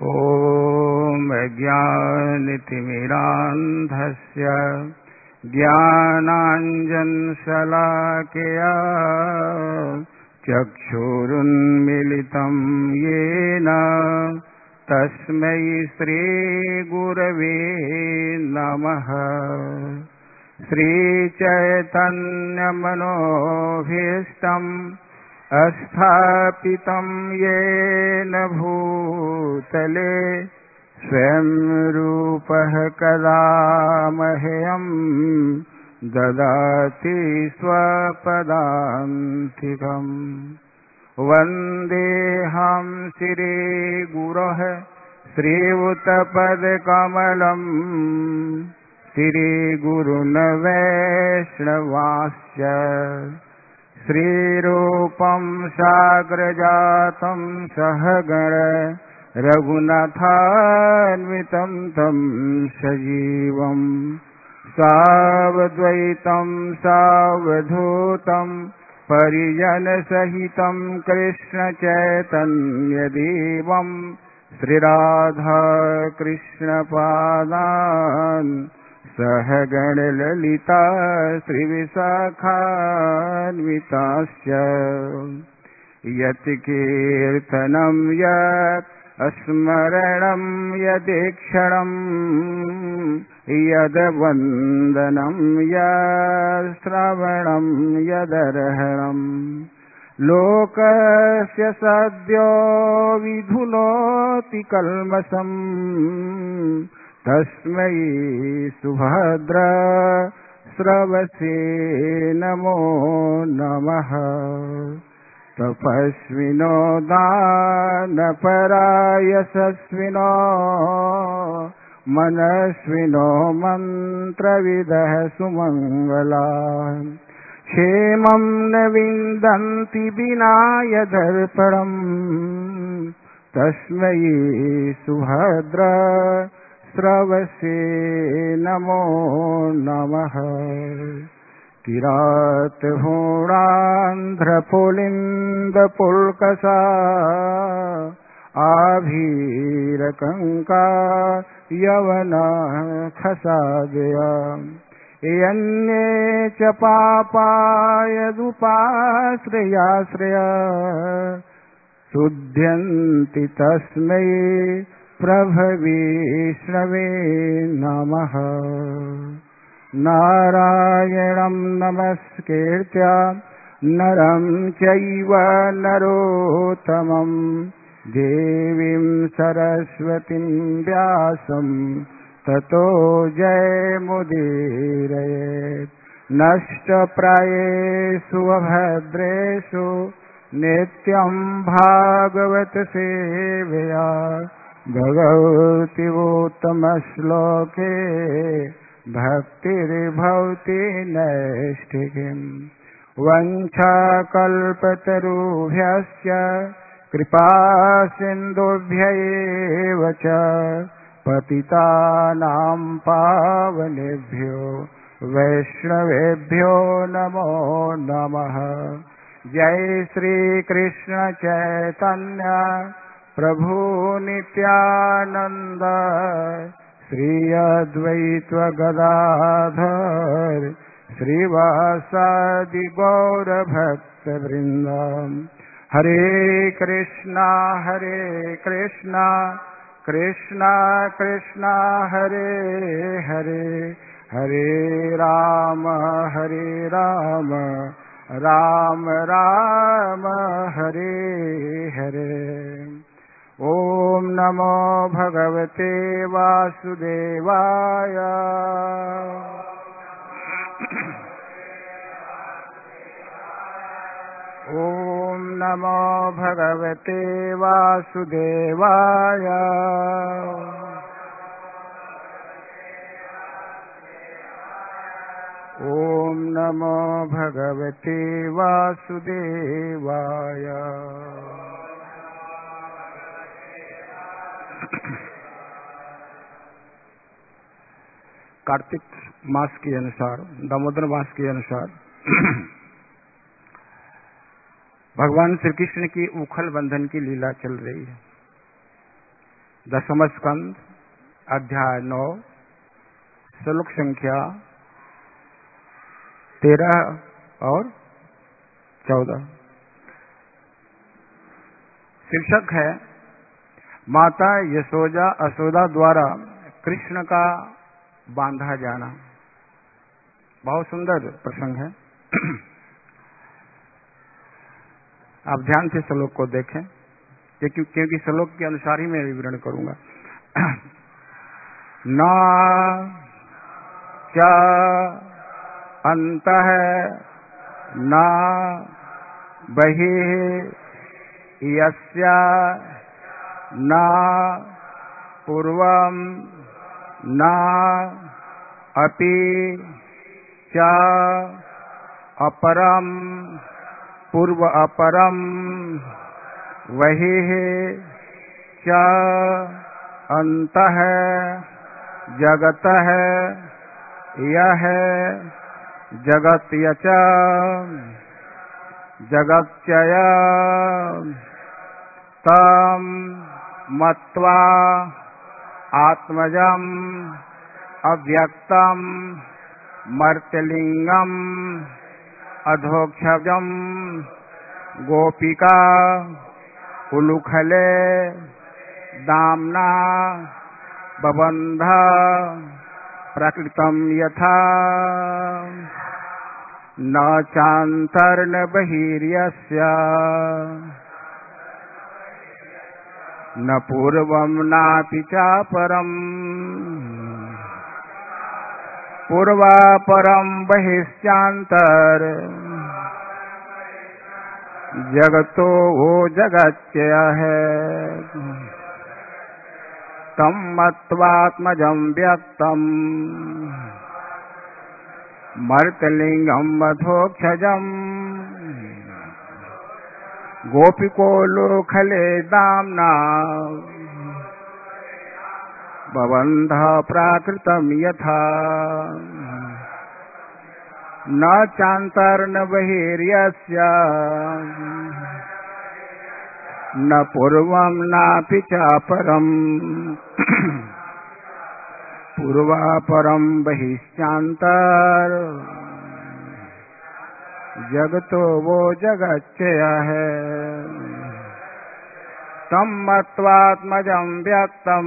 ॐ ज्ञानतिमिरान्धस्य ज्ञानाञ्जनशलाकया चक्षुरुन्मीलितं येन तस्मै श्रीगुरवे नमः। श्रीचैतन्यमनोभीष्टम् स्थापितं येन भूतले स्वयं रूपः कदा मह्यं ददाति स्वपदान्तिकम्। वन्देऽहं श्रीगुरोः श्रीयुतपदकमलम् श्रीगुरुन् वैष्णवांश्च श्रीरूपं साग्रजातं सहगण रघुनाथान्वितं तं सजीवं सावद्वैतं सावधूतं परिजनसहितं कृष्णचैतन्यदेवं श्रीराधा कृष्णपादान् सहगण ललिता श्रीविशाखान्विताश्च। यत् कीर्तनं यत् स्मरणं यदेक्षणं यद्वन्दनं यत्श्रवणं यदर्हणम् लोकस्य सद्यो विधुनोति कल्मषम् तस्मै सुभद्र श्रवसे नमो नमः। तपस्विनो दानपरायशस्विनो मनस्विनो मन्त्रविदः सुमङ्गलान् क्षेमं न विन्दन्ति विना यदर्पणम् तस्मै सुभद्र श्रवसे नमो नमः। किरातहोणान्ध्रपुलिन्दपुल्कसा आभीरकङ्का यवना खसादया यन्ये च पापा यदुपाश्रयाश्रया शुध्यन्ति तस्मै प्रभविष्णवे नमः। नारायणं नमस्कृत्य नरं चैव नरोत्तमं देवीं सरस्वतीं व्यासं ततो जयमुदीरयेत्। नष्टप्रायेषु अभद्रेषु नित्यं भागवत सेवया भगवति उत्तमश्लोके भक्तिर्भवति नैष्ठिकीम्। वञ्चाकल्पतरुभ्यश्च कृपासिन्धुभ्यैव च पतितानां पावनेभ्यो वैष्णवेभ्यो नमो नमः। जय श्री कृष्ण चैतन्य प्रभु नित्यानंद श्री अद्वैत गदाधर श्रीवासादि गौर भक्त वृंद। हरे कृष्णा कृष्णा कृष्णा हरे हरे हरे राम राम राम हरे हरे। ओम नमो भगवते वासुदेवाय। ओम नमो भगवते वासुदेवाय। ओम नमो भगवते वासुदेवाय। कार्तिक मास के अनुसार, दामोदर मास के अनुसार भगवान श्री कृष्ण की उखल बंधन की लीला चल रही है। दसम स्कंद अध्याय 9 श्लोक संख्या 13 और 14। शीर्षक है माता यशोदा द्वारा कृष्ण का बांधा जाना। बहुत सुंदर प्रसंग है। आप ध्यान से श्लोक को देखें, क्योंकि श्लोक के अनुसार ही मैं विवरण करूंगा। न च अंतः न बहिः यस्य न पूर्वं न अपि च अपरं पूर्व अपरं बहिः च अन्तः जगतः यः जगत्यच जगत्यय तं मत्वा आत्मजम् अव्यक्तं मर्त्यलिंगम् अधोक्षजम् गोपिका उलुखले दाम्ना बबन्ध प्रकृतं यथा न चान्तर्न बहिर्यस्य न पूर्वं नापि चापरम् पूर्वापरं बहिश्चान्तर जगतो वो जगत्यः तं मत्वात्मजं व्यक्तम् मर्त्यलिंगं मधोक्षजम् गोपिकोलुखले दाम्ना बबन्ध प्राकृतं यथा न चान्तर्न बहिर्यस्य न पूर्वं नापि चापरम् पूर्वापरं बहिश्चान्तर जगतो वो जगच्चयः तं मत्वात्मजं व्यक्तम्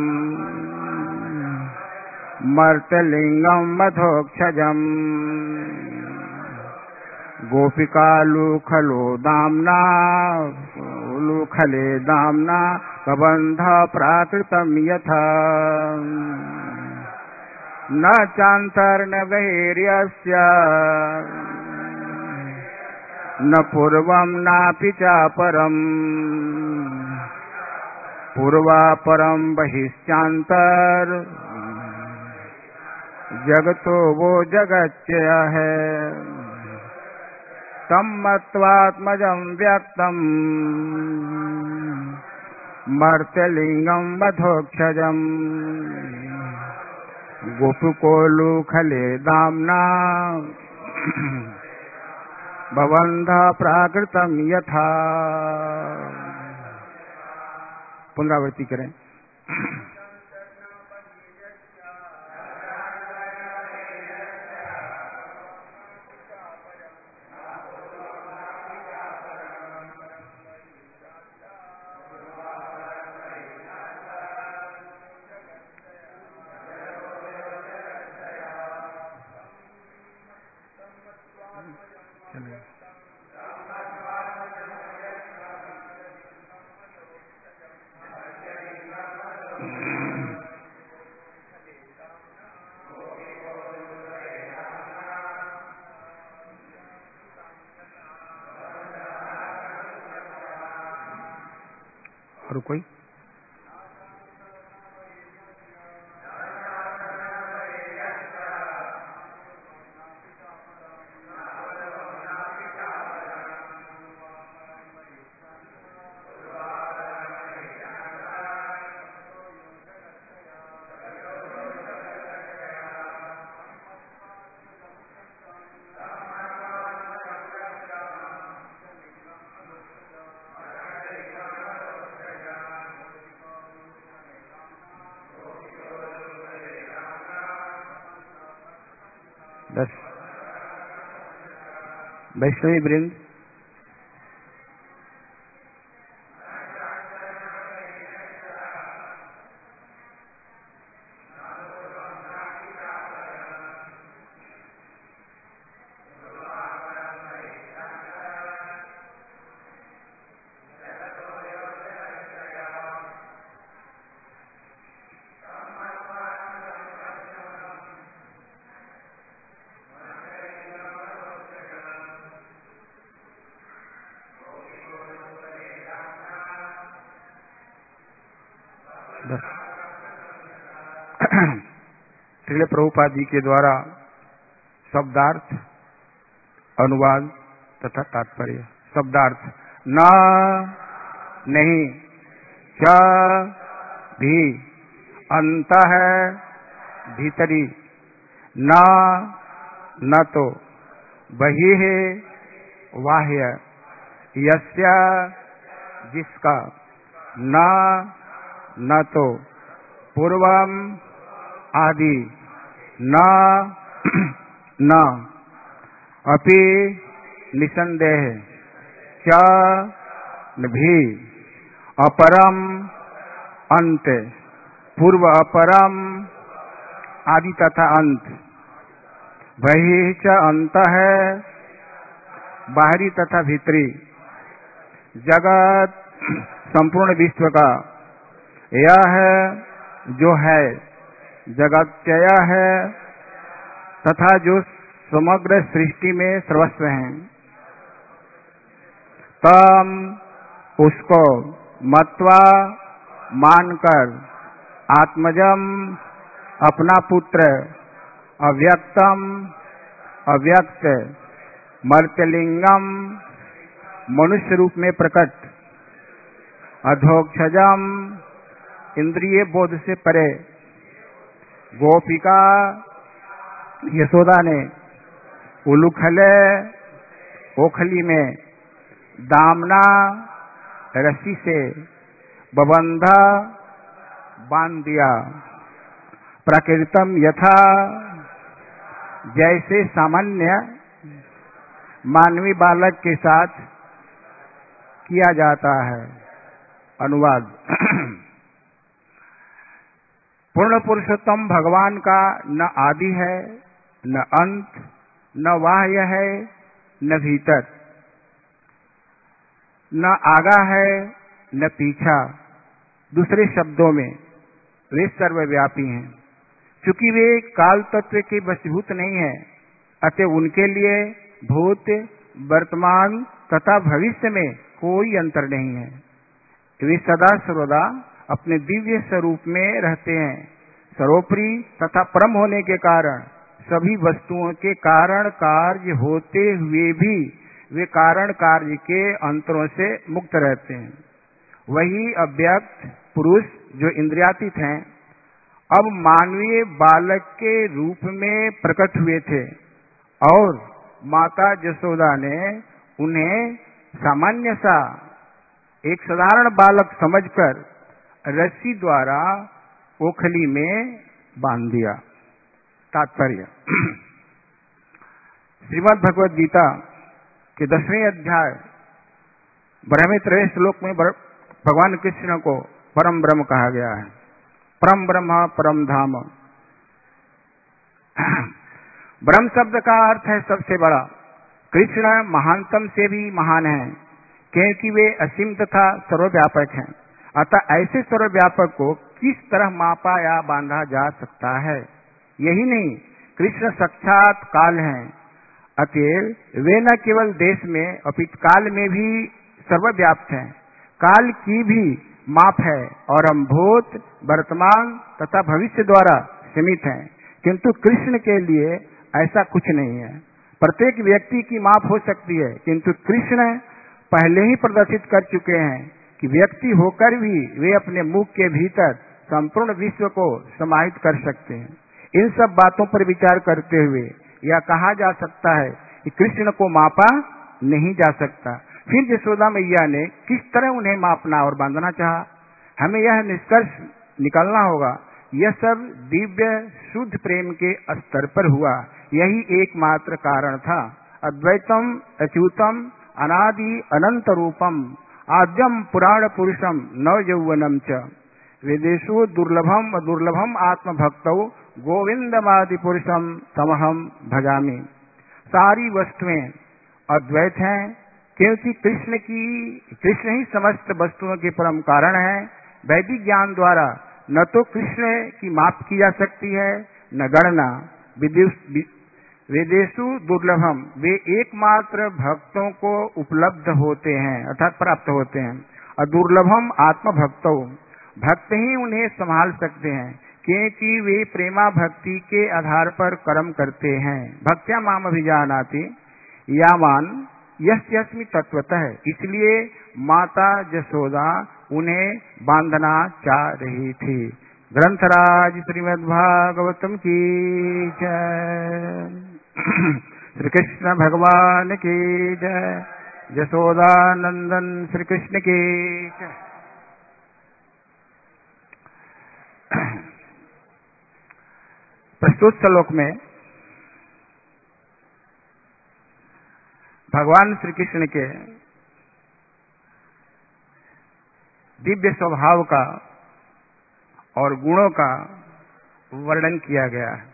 मर्त्यलिंगं मधोक्षजम् गोपिकालुखलो दाम्ना उलुखले दाम्ना बबन्ध प्राकृतं यथा न चान्तर्न बहिर्यस्य न पूर्वं नापि चापरम् पूर्वापरं बहिश्चान्तर जगतो वो जगच्चयः तं मत्वात्मजं व्यक्तम् मर्त्यलिंगं मधोक्षजम् गोपिकोलुखले दाम्ना बबन्ध प्राकृतं यथा। पुनरावृत्ति करें। और कोई? 10 वैष्णवी वृंद, श्रील प्रभुपाद जी के द्वारा शब्दार्थ, अनुवाद तथा तात्पर्य। शब्दार्थ: न नहीं, च भी, अंतः भीतरी, न तो, बहिः बाह्य, यस्य जिसका, न तो, पूर्वम आदि, न अपि निसंदेह, च भी, अपरम अंत, पूर्व अपरम आदि तथा अंत, बहिः च अंतः, बाहरी तथा भीतरी, जगत संपूर्ण विश्व का, यह जो है जगत्यय है तथा जो समग्र सृष्टि में सर्वस्व हैं, तम उसको मत्वा मानकर, आत्मजम अपना पुत्र, अव्यक्तम अव्यक्त, मर्त्यलिंगम मनुष्य रूप में प्रकट, अधोक्षजम इंद्रिय बोध से परे, गोपिका यशोदा ने उलूखले ओखली में दामना रस्सी से बबंधा बांध दिया, प्रकृतम यथा, जैसे सामान्य मानवी बालक के साथ किया जाता है। अनुवाद: पूर्ण पुरुषोत्तम भगवान का न आदि है, न अंत, न बाह्य है, न भीतर, न आगा है, न पीछा। दूसरे शब्दों में वे सर्वव्यापी हैं। चूंकि वे काल तत्व के वशीभूत नहीं है, अतः उनके लिए भूत, वर्तमान तथा भविष्य में कोई अंतर नहीं है। वे सदा सर्वदा अपने दिव्य स्वरूप में रहते हैं। सर्वोपरि तथा परम होने के कारण सभी वस्तुओं के कारण कार्य होते हुए भी वे कारण कार्य के अंतरों से मुक्त रहते हैं। वही अव्यक्त पुरुष जो इंद्रियातीत हैं, अब मानवीय बालक के रूप में प्रकट हुए थे और माता यशोदा ने उन्हें सामान्य सा एक साधारण बालक समझकर रस्सी द्वारा ओखली में बांध दिया। तात्पर्य: श्रीमद् भगवद गीता के 10वें अध्याय 12वें श्लोक में भगवान कृष्ण को परम ब्रह्म कहा गया है। परम ब्रह्म, परम धाम। ब्रह्म शब्द का अर्थ है सबसे बड़ा। कृष्ण महानतम से भी महान है, क्योंकि वे असीम तथा सर्वव्यापक हैं। अतः ऐसे सर्वव्यापक को किस तरह मापा या बांधा जा सकता है? यही नहीं, कृष्ण साक्षात काल हैं। अतएव वे न केवल देश में अपितु काल में भी सर्वव्याप्त हैं। काल की भी माप है और हम भूत, वर्तमान तथा भविष्य द्वारा सीमित हैं, किंतु कृष्ण के लिए ऐसा कुछ नहीं है। प्रत्येक व्यक्ति की माप हो सकती है, किंतु कृष्ण पहले ही प्रदर्शित कर चुके हैं कि व्यक्ति होकर भी वे अपने मुख के भीतर संपूर्ण विश्व को समाहित कर सकते हैं। इन सब बातों पर विचार करते हुए यह कहा जा सकता है कि कृष्ण को मापा नहीं जा सकता। फिर यशोदा मैया ने किस तरह उन्हें मापना और बांधना चाहा? हमें यह निष्कर्ष निकालना होगा, यह सब दिव्य शुद्ध प्रेम के स्तर पर हुआ। यही एकमात्र कारण था। अद्वैतम अच्युतम अनादि अनंत रूपम आद्यम पुराण पुरुषम नव यौवनम च वेदेषु दुर्लभम दुर्लभम आत्मभक्तौ गोविंदमादि पुरुषम तमहम भजामि। सारी वस्तुएं अद्वैत हैं, क्योंकि कृष्ण ही समस्त वस्तुओं के परम कारण है। वैदिक ज्ञान द्वारा न तो कृष्ण की माप की जा सकती है न गणना। वेदेषु दुर्लभम, वे एकमात्र भक्तों को उपलब्ध होते हैं अर्थात प्राप्त होते हैं। और दुर्लभम आत्मभक्तौ, भक्त ही उन्हें संभाल सकते हैं, क्योंकि वे प्रेमा भक्ति के आधार पर कर्म करते हैं। भक्त्या माम अभिजानाति यावान यस्मि तत्वतः, इसलिए माता जसोदा उन्हें बांधना चाह रही थी। ग्रंथराज श्रीमद्भागवतम की जय। श्री कृष्ण भगवान की जय। जसोदा नंदन श्री कृष्ण की जय। प्रस्तुत श्लोक में भगवान श्री कृष्ण के दिव्य स्वभाव का और गुणों का वर्णन किया गया है।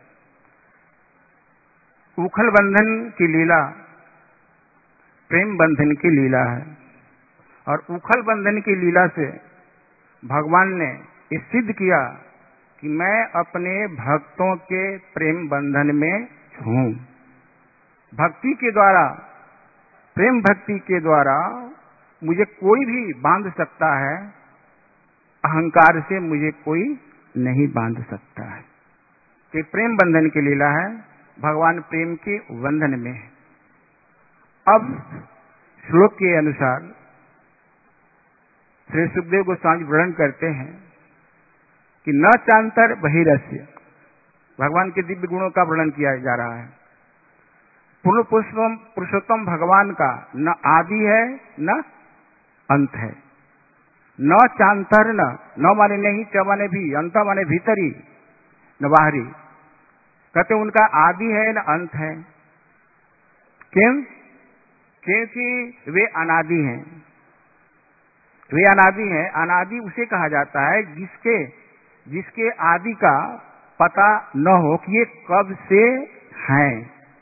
उखल बंधन की लीला प्रेम बंधन की लीला है, और उखल बंधन की लीला से भगवान ने इस सिद्ध किया कि मैं अपने भक्तों के प्रेम बंधन में हूं। भक्ति के द्वारा, प्रेम भक्ति के द्वारा मुझे कोई भी बांध सकता है, अहंकार से मुझे कोई नहीं बांध सकता है। ये प्रेम बंधन की लीला है, भगवान प्रेम के बंधन में है। अब श्लोक के अनुसार श्री सुखदेव गोस्वामी वर्णन करते हैं कि न चांतर बहिरस्य, भगवान के दिव्य गुणों का वर्णन किया जा रहा है। पूर्ण पुरुषोत्तम भगवान का न आदि है न अंत है। न चांतर, न माने नहीं, च माने भी, अंत माने भीतरी न बाहरी। कहते उनका आदि है न अंत है। क्यों? क्योंकि वे अनादि हैं। वे अनादि हैं। अनादि उसे कहा जाता है जिसके आदि का पता न हो कि ये कब से हैं।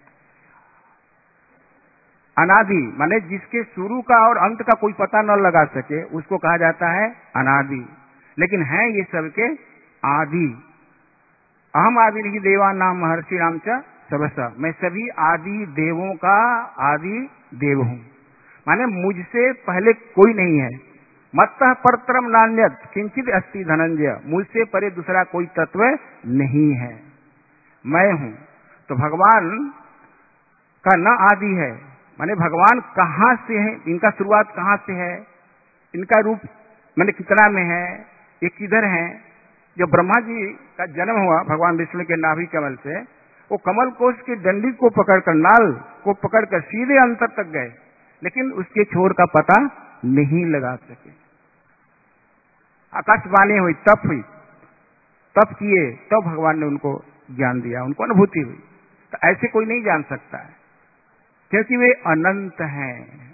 अनादि माने जिसके शुरू का और अंत का कोई पता न लगा सके, उसको कहा जाता है अनादि। लेकिन हैं ये सबके आदि। अहम आदि नहीं देवा नाम महर्षि राम च सबसा, मैं सभी आदि देवों का आदि देव हूं। माने मुझसे पहले कोई नहीं है। मत्तः परतरम नान्यत किंचित अस्ति धनंजय, मुझसे परे दूसरा कोई तत्व नहीं है, मैं हूं। तो भगवान का न आदि है, माने भगवान कहां से है, इनका शुरुआत कहां से है, इनका रूप माने कितना में है, ये किधर है। जब ब्रह्मा जी का जन्म हुआ भगवान विष्णु के नाभि कमल से, वो कमल कोश की डंडी को पकड़कर, नाल को पकड़कर सीधे अंतर तक गए, लेकिन उसके छोर का पता नहीं लगा सके। आकाशवाणी हुई, तप किए, तब भगवान ने उनको ज्ञान दिया, उनको अनुभूति हुई। तो ऐसे कोई नहीं जान सकता है, क्योंकि वे अनंत हैं।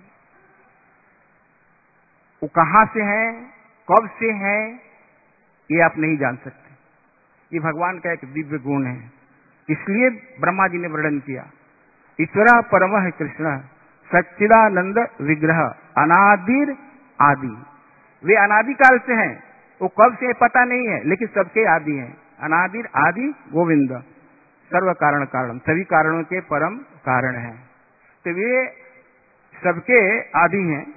वो कहां से हैं, कब से हैं, ये आप नहीं जान सकते। ये भगवान का एक दिव्य गुण है। इसलिए ब्रह्मा जी ने वर्णन किया, ईश्वर परमः कृष्ण सच्चिदानंद विग्रह अनादिर आदि। वे अनादि काल से हैं, वो कब से पता नहीं है, लेकिन सबके आदि हैं। अनादिर आदि गोविंद सर्व कारण कारण, सभी कारणों के परम कारण हैं। तो वे सबके आदि हैं।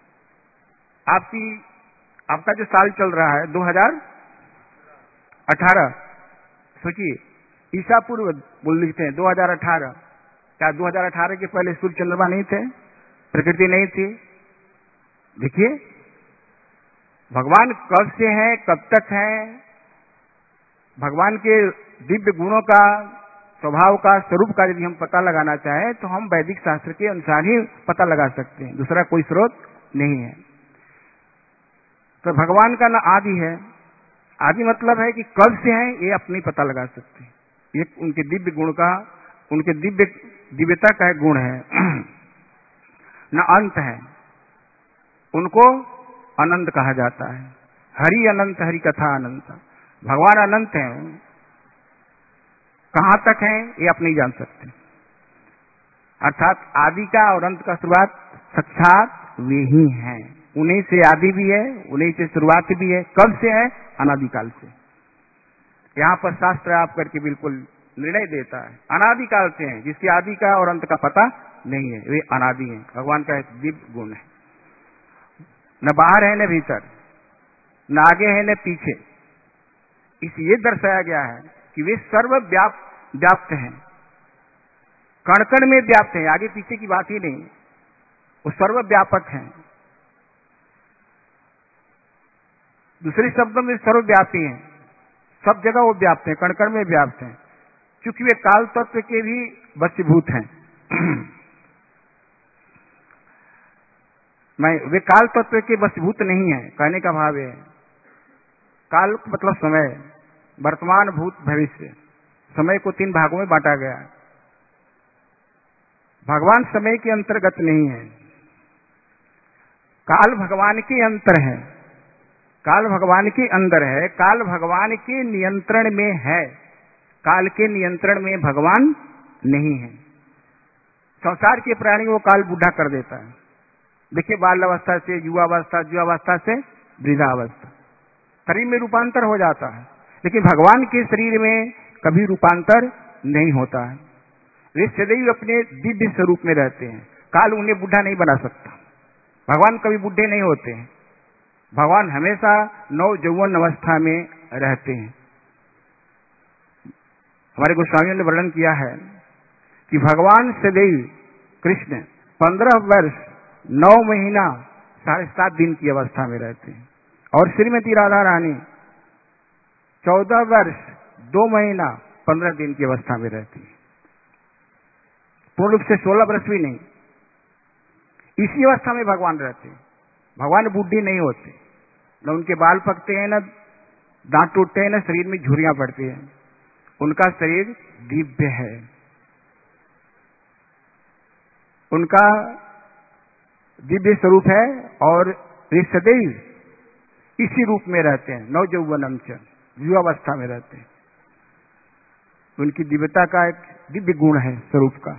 आपका जो साल चल रहा है 2018, सोचिए ईसा पूर्व बोल लिखते हैं 2018। क्या 2018 के पहले सूर्य चंद्रमा नहीं थे, प्रकृति नहीं थी? देखिए भगवान कब से हैं, कब तक हैं। भगवान के दिव्य गुणों का, स्वभाव का, स्वरूप का यदि हम पता लगाना चाहें तो हम वैदिक शास्त्र के अनुसार ही पता लगा सकते हैं, दूसरा कोई स्रोत नहीं है। तो भगवान का ना आदि है, आदि मतलब है कि कब से हैं ये अपनी पता लगा सकते हैं। ये उनके दिव्य गुण का, उनके दिव्यता का एक गुण है, न अंत है, उनको अनंत कहा जाता है। हरि अनंत, हरि कथा अनंत। भगवान अनंत हैं, कहां तक हैं ये आप नहीं जान सकते। अर्थात आदि का और अंत का शुरुआत साक्षात वे ही हैं। उन्हीं से आदि भी है, उन्हीं से शुरुआत भी है। कब से है? अनादिकाल से। यहाँ पर शास्त्र आप करके बिल्कुल निर्णय देता है, अनादिकाल से हैं, जिसके आदि का और अंत का पता नहीं है, वे अनादि हैं। भगवान का एक दिव्य गुण है, न बाहर है न भीतर, न आगे है न पीछे। इसलिए दर्शाया गया है कि वे सर्व व्याप्त हैं, कण कण में व्याप्त हैं, आगे पीछे की बात ही नहीं, वो सर्वव्यापक हैं। दूसरे शब्दों में सर्वव्यापी हैं, सब जगह वो व्याप्त हैं, कण कण में व्याप्त हैं, क्योंकि वे काल तत्व के भी वशीभूत हैं। वे काल तत्व के वशीभूत नहीं है, कहने का भाव है काल मतलब समय, वर्तमान, भूत, भविष्य। समय को 3 भागों में बांटा गया है। भगवान समय के अंतर्गत नहीं है, काल भगवान के अंतर है, काल भगवान के अंदर है, काल भगवान के नियंत्रण में है, काल के नियंत्रण में भगवान नहीं है। संसार के प्राणी को काल बूढ़ा कर देता है। देखिए, बाल अवस्था से युवावस्था, युवावस्था से वृद्धावस्था, शरीर में रूपांतर हो जाता है, लेकिन भगवान के शरीर में कभी रूपांतर नहीं होता है। वे सदैव अपने दिव्य स्वरूप में रहते हैं, काल उन्हें बूढ़ा नहीं बना सकता। भगवान कभी बूढ़े नहीं होते हैं, भगवान हमेशा नव यौवन अवस्था में रहते हैं। हमारे गोस्वामियों ने वर्णन किया है कि भगवान सदैव कृष्ण 15 वर्ष 9 महीना 7.5 दिन की अवस्था में रहते हैं, और श्रीमती राधा रानी 14 वर्ष 2 महीना 15 दिन की अवस्था में रहती है। पूर्ण रूप से 16 वर्ष भी नहीं, इसी अवस्था में भगवान रहते हैं। भगवान बूढ़े नहीं होते, न उनके बाल पकते हैं, न दांत टूटते हैं, न शरीर में झुर्रियां पड़ती हैं। उनका शरीर दिव्य है, उनका दिव्य स्वरूप है, और वे सदैव इसी रूप में रहते हैं, नव यौवनम च, युवावस्था में रहते हैं। उनकी दिव्यता का एक दिव्य गुण है स्वरूप का।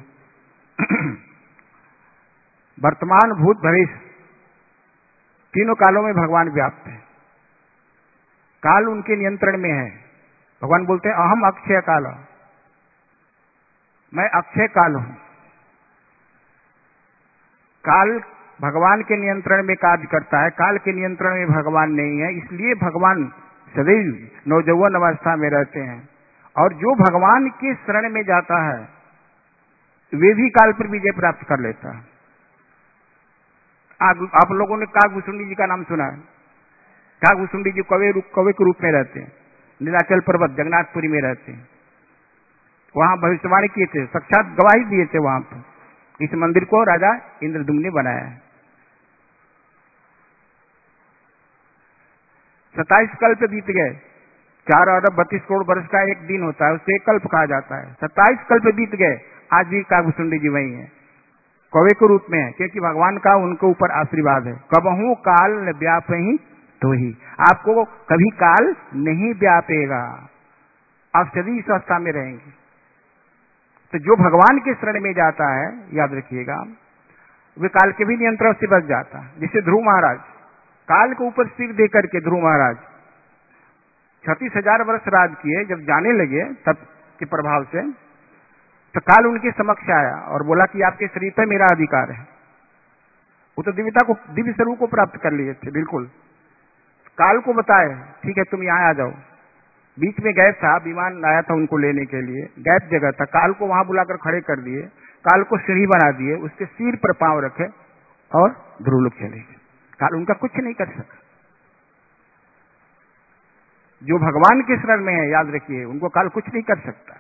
वर्तमान, भूत, भविष्य तीनों कालों में भगवान व्याप्त है। काल उनके नियंत्रण में है। भगवान बोलते हैं अहम अक्षय काल, मैं अक्षय काल हूं। काल भगवान के नियंत्रण में कार्य करता है, काल के नियंत्रण में भगवान नहीं है। इसलिए भगवान सदैव नवयौवन अवस्था में रहते हैं, और जो भगवान के शरण में जाता है वे भी काल पर विजय प्राप्त कर लेता है। आप लोगों ने काकभूषुंडी जी का नाम सुना है। काकभूषुंडी जी कौवे के रूप में रहते हैं, नीलाचल पर्वत जगन्नाथपुरी में रहते हैं। वहां भविष्यवाणी किए थे, साक्षात गवाही दिए थे वहां पर। इस मंदिर को राजा इंद्रद्युम्न ने बनाया है। 27 कल्प बीत गए, 4 अरब 32 करोड़ वर्ष का एक दिन होता है, उसे एक कल्प कहा जाता है। 27 कल्प बीत गए, आज भी काकभूषुंडी जी वही है, कौवे के रूप में है, क्योंकि भगवान का उनके ऊपर आशीर्वाद है। कबहू काल न व्यापहि तो ही, आपको कभी काल नहीं व्यापेगा, आप सदी इस अवस्था में रहेंगे। तो जो भगवान के शरण में जाता है, याद रखिएगा, वे काल के भी नियंत्रण से बच जाता है। जैसे ध्रुव महाराज, काल के ऊपर सिर देकर के ध्रुव महाराज 36,000 वर्ष राज किए। जब जाने लगे तब के प्रभाव से, तो काल उनके समक्ष आया और बोला कि आपके शरीर पर मेरा अधिकार है। वो तो दिव्यता को, दिव्य स्वरूप को प्राप्त कर लिए थे। बिल्कुल काल को बताए, ठीक है तुम यहाँ आ जाओ। बीच में गैप था, विमान आया था उनको लेने के लिए, गैप जगह था, काल को वहां बुलाकर खड़े कर दिए, काल को सीढ़ी बना दिए, उसके सिर पर पांव रखे और ध्रुवलोक चले गए। काल उनका कुछ नहीं कर सका। जो भगवान के शरण में है, याद रखिए, उनको काल कुछ नहीं कर सकता।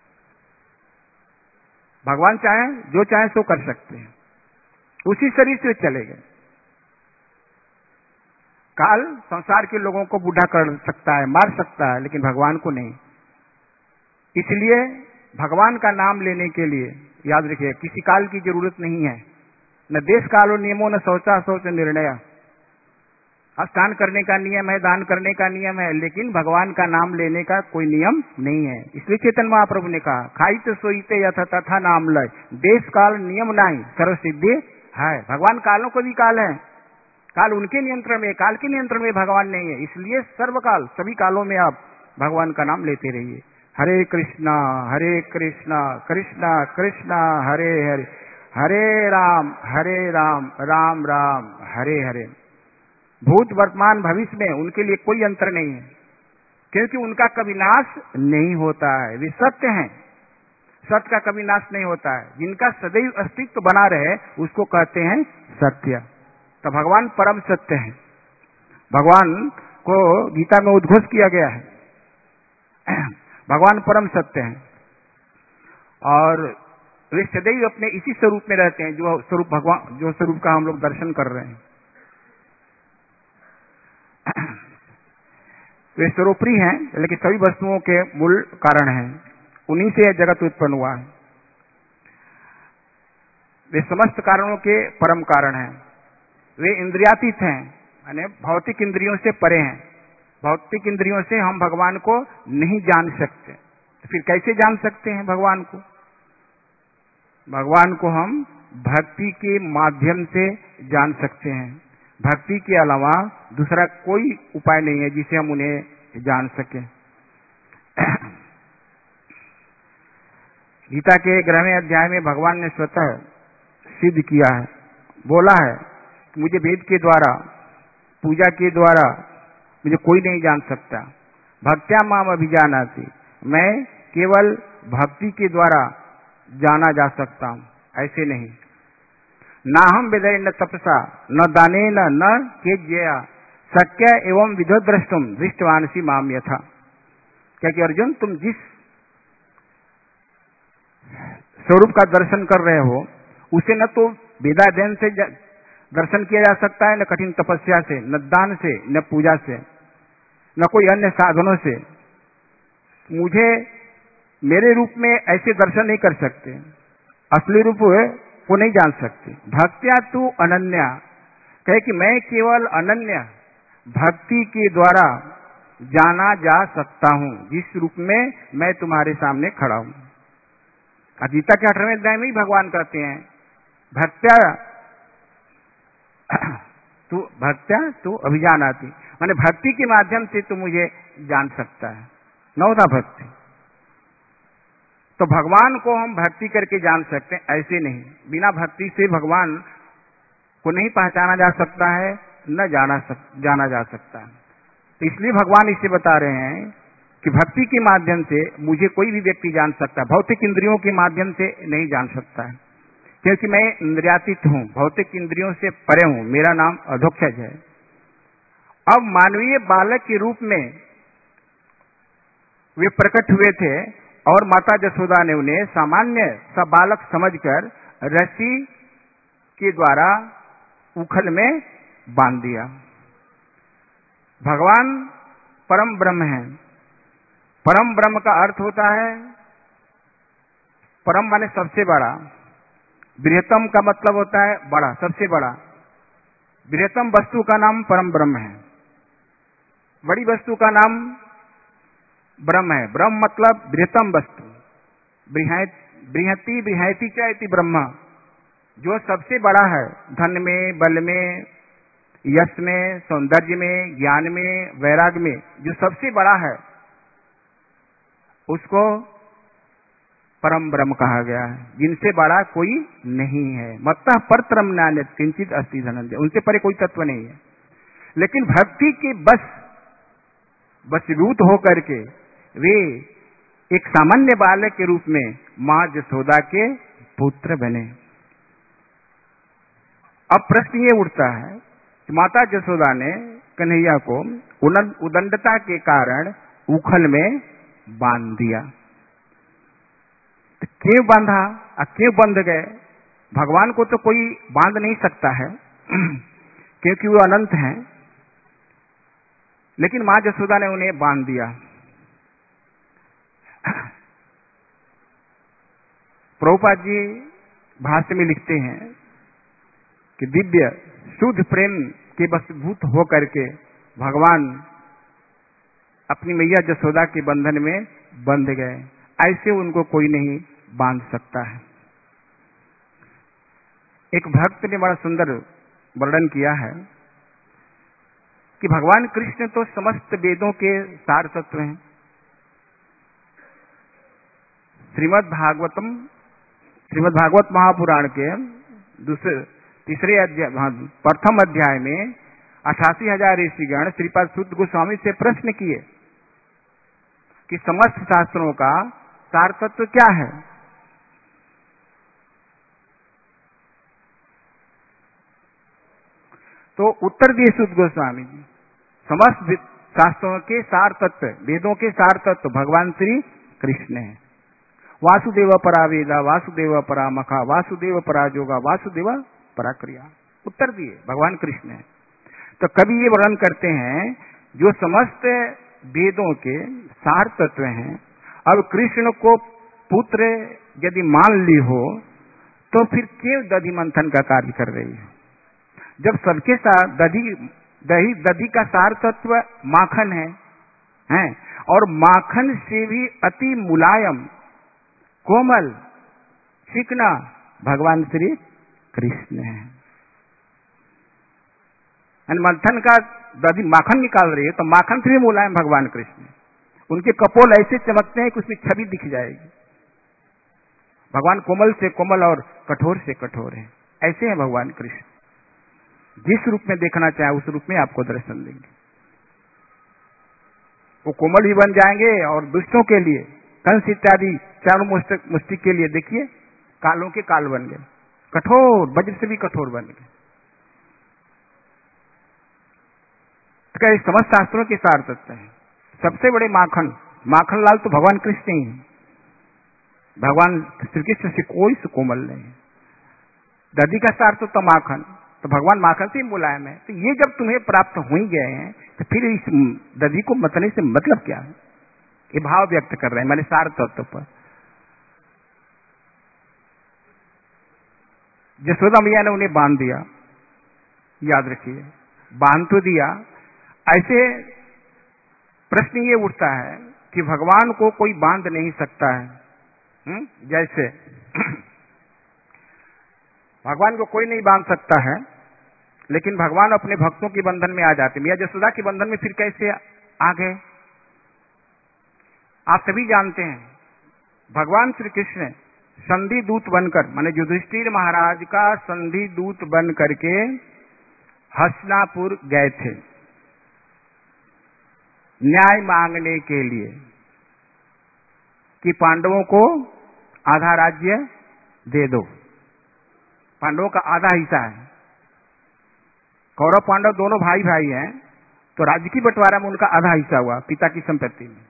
भगवान चाहे जो चाहे सो कर सकते हैं, उसी शरीर से चले गए। काल संसार के लोगों को बूढ़ा कर सकता है, मार सकता है, लेकिन भगवान को नहीं। इसलिए भगवान का नाम लेने के लिए याद रखिए किसी काल की जरूरत नहीं है, न देश काल और नियमों, न शौचा शौच निर्णय। स्नान करने का नियम है, दान करने का नियम है, लेकिन भगवान का नाम लेने का कोई नियम नहीं है। इसलिए चैतन्य महाप्रभु ने कहा, खाइते सोईते यथा तथा नाम लय, देश काल नियम नहीं सर्व सिद्धि है। भगवान कालों को भी काल है, काल उनके नियंत्रण में, काल के नियंत्रण में भगवान नहीं है। इसलिए सर्वकाल सभी कालों में आप भगवान का नाम लेते रहिए। हरे कृष्णा कृष्णा कृष्णा हरे हरे, हरे राम राम राम हरे हरे। भूत वर्तमान भविष्य में उनके लिए कोई अंतर नहीं है, क्योंकि उनका कभी नाश नहीं होता है। वे सत्य हैं, सत्य का कभी नाश नहीं होता है। जिनका सदैव अस्तित्व बना रहे उसको कहते हैं सत्य। तो भगवान परम सत्य है। भगवान को गीता में उद्घोष किया गया है, भगवान परम सत्य है और वे सदैव अपने इसी स्वरूप में रहते हैं, जो स्वरूप भगवान, जो स्वरूप का हम लोग दर्शन कर रहे हैं। वे स्वरूपरी हैं, लेकिन सभी वस्तुओं के मूल कारण हैं, उन्हीं से यह जगत उत्पन्न हुआ है। वे समस्त कारणों के परम कारण हैं। वे इंद्रियातीत हैं, यानी भौतिक इंद्रियों से परे हैं। भौतिक इंद्रियों से हम भगवान को नहीं जान सकते, तो फिर कैसे जान सकते हैं भगवान को? भगवान को हम भक्ति के माध्यम से जान सकते हैं। भक्ति के अलावा दूसरा कोई उपाय नहीं है जिसे हम उन्हें जान सकें। गीता के 11वें अध्याय में भगवान ने स्वतः सिद्ध किया है, बोला है, मुझे वेद के द्वारा, पूजा के द्वारा मुझे कोई नहीं जान सकता। भक्त्या माम अभिजानाति, मैं केवल भक्ति के द्वारा जाना जा सकता हूं, ऐसे नहीं। ना हम वेदै न तपसा न दानेन न केज्यया शक्य एवं विधो द्रष्टुम दृष्टवानसी माम यथा। क्योंकि अर्जुन, तुम जिस स्वरूप का दर्शन कर रहे हो उसे न तो वेदाध्ययन से दर्शन किया जा सकता है, न कठिन तपस्या से, न दान से, न पूजा से, न कोई अन्य साधनों से। मुझे मेरे रूप में ऐसे दर्शन नहीं कर सकते, असली रूप को नहीं जान सकते। भक्त्या तू अनन्या, कहे कि मैं केवल अनन्य भक्ति के द्वारा जाना जा सकता हूं, जिस रूप में मैं तुम्हारे सामने खड़ा हूं। गीता के 18वें अध्याय में ही भगवान कहते हैं, भक्त्या तू अभिजानाति, माने भक्ति के माध्यम से तू मुझे जान सकता है। नवधा भक्ति, तो भगवान को हम भक्ति करके जान सकते हैं, ऐसे नहीं। बिना भक्ति से भगवान को नहीं पहचाना जा सकता है, न जाना जा सकता है। तो इसलिए भगवान इसे बता रहे हैं कि भक्ति के माध्यम से मुझे कोई भी व्यक्ति जान सकता है, भौतिक इंद्रियों के माध्यम से नहीं जान सकता है, क्योंकि मैं इंद्रियातीत हूं, भौतिक इंद्रियों से परे हूं। मेरा नाम अधोक्षज है। अब मानवीय बालक के रूप में वे प्रकट हुए थे और माता जसोदा ने उन्हें सामान्य सा बालक समझकर रस्सी के द्वारा उखल में बांध दिया। भगवान परम ब्रह्म है। परम ब्रह्म का अर्थ होता है, परम माने सबसे बड़ा, बृहत्तम का मतलब होता है बड़ा, सबसे बड़ा। बृहत्तम वस्तु का नाम परम ब्रह्म है, बड़ी वस्तु का नाम ब्रह्म है। ब्रह्म मतलब बृहत्तम वस्तु, बृहति बृहति च इति ब्रह्म, जो सबसे बड़ा है, धन में, बल में, यश में, सौंदर्य में, ज्ञान में, वैराग्य में, जो सबसे बड़ा है उसको परम ब्रह्म कहा गया है। जिनसे बड़ा कोई नहीं है। मत्तः परतरम नान्यत् किंचित् अस्ति धनंजय, उनसे परे कोई तत्व नहीं है। लेकिन भक्ति के बसीभूत होकर के वे एक सामान्य बालक के रूप में मां जसोदा के पुत्र बने। अब प्रश्न ये उठता है कि माता जसोदा ने कन्हैया को उदंडता के कारण उखल में बांध दिया, तो क्यों बांधा, क्यों बंध गए? भगवान को तो कोई बांध नहीं सकता है क्योंकि वो अनंत हैं, लेकिन मां जसोदा ने उन्हें बांध दिया। प्रभुपाद जी भाष्य में लिखते हैं कि दिव्य शुद्ध प्रेम के वशीभूत होकर के भगवान अपनी मैया जसोदा के बंधन में बंध गए, ऐसे उनको कोई नहीं बांध सकता है। एक भक्त ने बड़ा सुंदर वर्णन किया है कि भगवान कृष्ण तो समस्त वेदों के सार तत्व हैं। श्रीमद् भागवत महापुराण के तीसरे अध्याय प्रथम अध्याय में 88,000 ऋषिगण श्रीपाद शुद्ध गोस्वामी से प्रश्न किए कि समस्त शास्त्रों का सार तत्व क्या है। तो उत्तर दिए शुद्ध गोस्वामी जी, समस्त शास्त्रों के सार तत्व, वेदों के सार तत्व भगवान श्री कृष्ण है। वासुदेव परा वेदा, वासुदेव परा मखा, वासुदेव परा जोगा, वासुदेव परा क्रिया। उत्तर दिए भगवान कृष्ण है। तो कभी ये वर्णन करते हैं जो समस्त वेदों के सार तत्व हैं, अब कृष्ण को पुत्र यदि मान ली हो तो फिर क्यों दधि मंथन का कार्य कर रही है? जब सबके साथ दही का सार तत्व माखन है और माखन से भी अति मुलायम, कोमल, चिकना भगवान श्री कृष्ण है। मंथन का दधी माखन निकाल रही है तो माखन से भी मुलायम भगवान कृष्ण। उनके कपोल ऐसे चमकते हैं कि उसमें छवि दिख जाएगी। भगवान कोमल से कोमल और कठोर से कठोर है। ऐसे हैं भगवान कृष्ण। जिस रूप में देखना चाहे उस रूप में आपको दर्शन देंगे। वो कोमल भी बन जाएंगे और दुष्टों के लिए, कंस इत्यादि चारों मुष्टिक के लिए देखिए कालों के काल बन गए, कठोर, वज्र से भी कठोर बन गए। तो इस समस्त शास्त्रों के सार तत्व है। सबसे बड़े माखन लाल तो भगवान कृष्ण ही है। भगवान श्री कृष्ण से कोई कोमल नहीं। दधी का सार तो माखन, तो भगवान माखन से ही मुलायम है। तो ये जब तुम्हें प्राप्त हो ही गए हैं तो फिर इस दधी को मतने से मतलब क्या है? ये भाव व्यक्त कर रहे हैं मैंने सार तत्व पर। यशोदा मैया ने उन्हें बांध दिया, याद रखिए, बांध तो दिया। ऐसे प्रश्न ये उठता है कि भगवान को कोई बांध नहीं सकता है। जैसे भगवान को कोई नहीं बांध सकता है, लेकिन भगवान अपने भक्तों के बंधन में आ जाते। मैया यशोदा के बंधन में फिर कैसे आ गए? आप सभी जानते हैं भगवान श्री कृष्ण संधि दूत बनकर, माने युधिष्ठिर महाराज का संधि दूत बन करके हस्तिनापुर गए थे न्याय मांगने के लिए कि पांडवों को आधा राज्य दे दो। पांडवों का आधा हिस्सा है। कौरव पांडव दोनों भाई भाई हैं, तो राज्य की बंटवारा में उनका आधा हिस्सा हुआ पिता की संपत्ति में।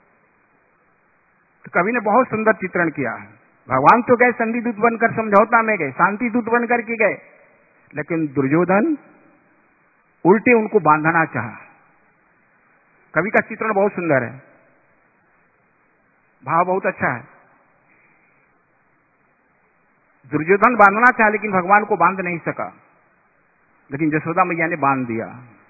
तो कवि ने बहुत सुंदर चित्रण किया है। भगवान तो गए संधि दूत बनकर, समझौता में गए, शांति दूत बनकर के गए, लेकिन दुर्योधन उल्टे उनको बांधना चाहा। कवि का चित्रण बहुत सुंदर है, भाव बहुत अच्छा है। दुर्योधन बांधना चाहा लेकिन भगवान को बांध नहीं सका, लेकिन यशोदा मैया ने बांध दिया।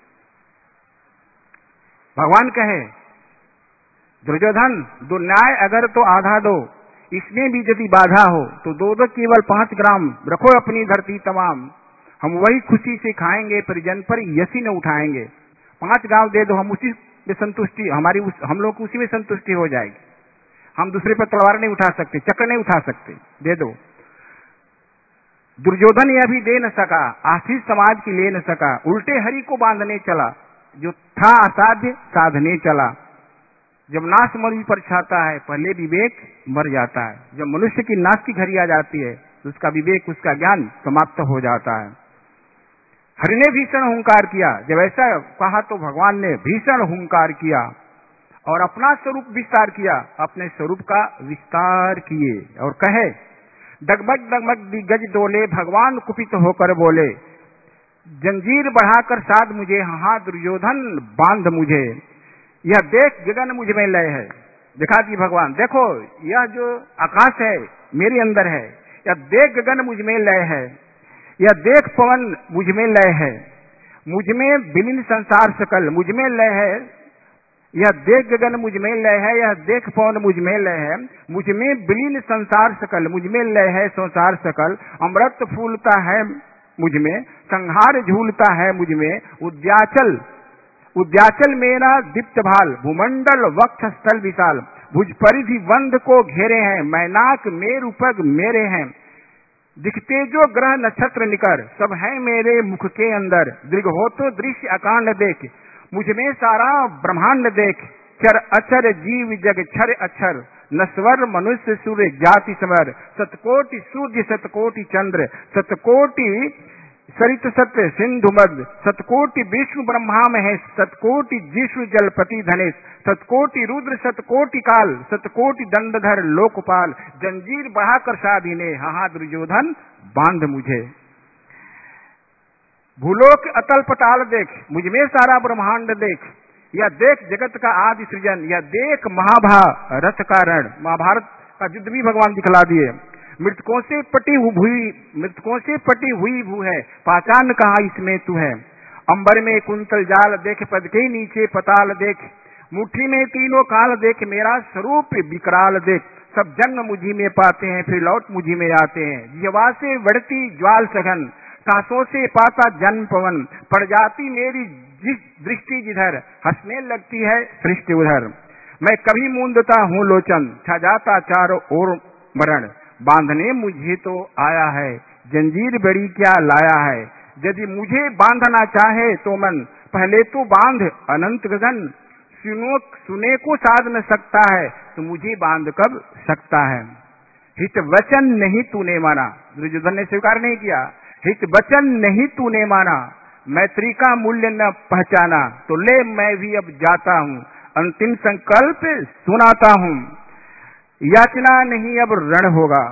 भगवान कहे दुर्योधन दो न्याय अगर तो आधा दो, इसमें भी यदि बाधा हो तो दो केवल 5 ग्राम रखो अपनी धरती तमाम, हम वही खुशी से खाएंगे, परिजन पर यसी न उठाएंगे। 5 गांव दे दो, हम उसी में संतुष्टि, हम लोग उसी में संतुष्टि हो जाएगी। हम दूसरे पर तलवार नहीं उठा सकते, चक्र नहीं उठा सकते, दे दो। दुर्योधन यह भी दे न सका, आशीष समाज की ले न सका, उल्टे हरि को बांधने चला, जो था असाध्य साधने चला। जब नाश मरी पर छाता है, पहले विवेक मर जाता है। जब मनुष्य की नाश की घड़ी आ जाती है तो उसका विवेक, उसका ज्ञान समाप्त हो जाता है। हरि ने भीषण हुंकार किया। जब ऐसा कहा तो भगवान ने भीषण हुंकार किया और अपना स्वरूप विस्तार किया, अपने स्वरूप का विस्तार किए और कहे डगमग डगमग दिग्गज डोले, भगवान कुपित होकर बोले, जंजीर बढ़ाकर साध मुझे, हाँ दुर्योधन बांध मुझे। यह देख गगन मुझ में लय है। दिखा दी भगवान, देखो यह जो आकाश है मेरे अंदर है, या देख गगन मुझ में लय है, या देख पवन मुझ में लय है, मुझ में विलीन संसार सकल मुझ में लय है, यह देख गगन मुझ में लय है, यह देख पवन मुझ में लय है, मुझ में विलीन संसार सकल मुझ में लय है संसार सकल, अमृत फूलता है मुझ में, संहार झूलता है मुझ में, उद्याचल उद्याचल मेरा दीप्त भाल, भूमंडल वक्ष स्थल विशाल, भुज परिधि वंद को घेरे हैं, मैनाक मेरु पग मेरे हैं, दिखते जो ग्रह नक्षत्र निकर, सब है मेरे मुख के अंदर, दृग्होतो दृश्य अकांड देख, मुझ में सारा ब्रह्मांड देख, चर अचर जीव जग छर अक्षर, नस्वर मनुष्य सूर्य जाति समर, सतकोटि सूर्य सतकोटि चंद्र, सतकोटि सरित सत्य सिंधु मद, सतकोटि विष्णु ब्रह्मा महेश, सतकोटि जिष्णु जलपति धनेश, सतकोटि रुद्र सतकोटि काल, सतकोटि दंडधर लोकपाल, जंजीर बढ़ाकर साधीने, हाँ दुर्योधन बांध मुझे, भूलोक अतल पताल देख, मुझ में सारा ब्रह्मांड देख, या देख जगत का आदि सृजन, या देख महाभारत का रण, महाभारत का युद्ध भी भगवान दिखला दिए, मृतकों से पटी हुई भू है, पहचान कहा इसमें तू है, अंबर में कुंतल जाल देख, पद के नीचे पताल देख, मुट्ठी में तीनों काल देख, मेरा स्वरूप विकराल देख, सब जन्म मुझी में पाते हैं फिर लौट मुझी में आते हैं, जीवा से बढ़ती ज्वाल सघन, सांसों से पाता जन्म पवन, पड़ जाती मेरी जिस दृष्टि जिधर, हंसने लगती है सृष्टि उधर, मैं कभी मूंदता हूँ लोचन, छा जाता चारों ओर मरण, बांधने मुझे तो आया है, जंजीर बड़ी क्या लाया है, यदि मुझे बांधना चाहे तो मन, पहले तो बांध अनंत गगन, सुने को साध न सकता है, तो मुझे बांध कब सकता है, हित वचन नहीं तूने माना, दुर्योधन ने स्वीकार नहीं किया, हित वचन नहीं तूने माना, मैत्री का मूल्य न पहचाना, तो ले मैं भी अब जाता हूँ, अंतिम संकल्प सुनाता हूँ, याचना नहीं अब रण होगा,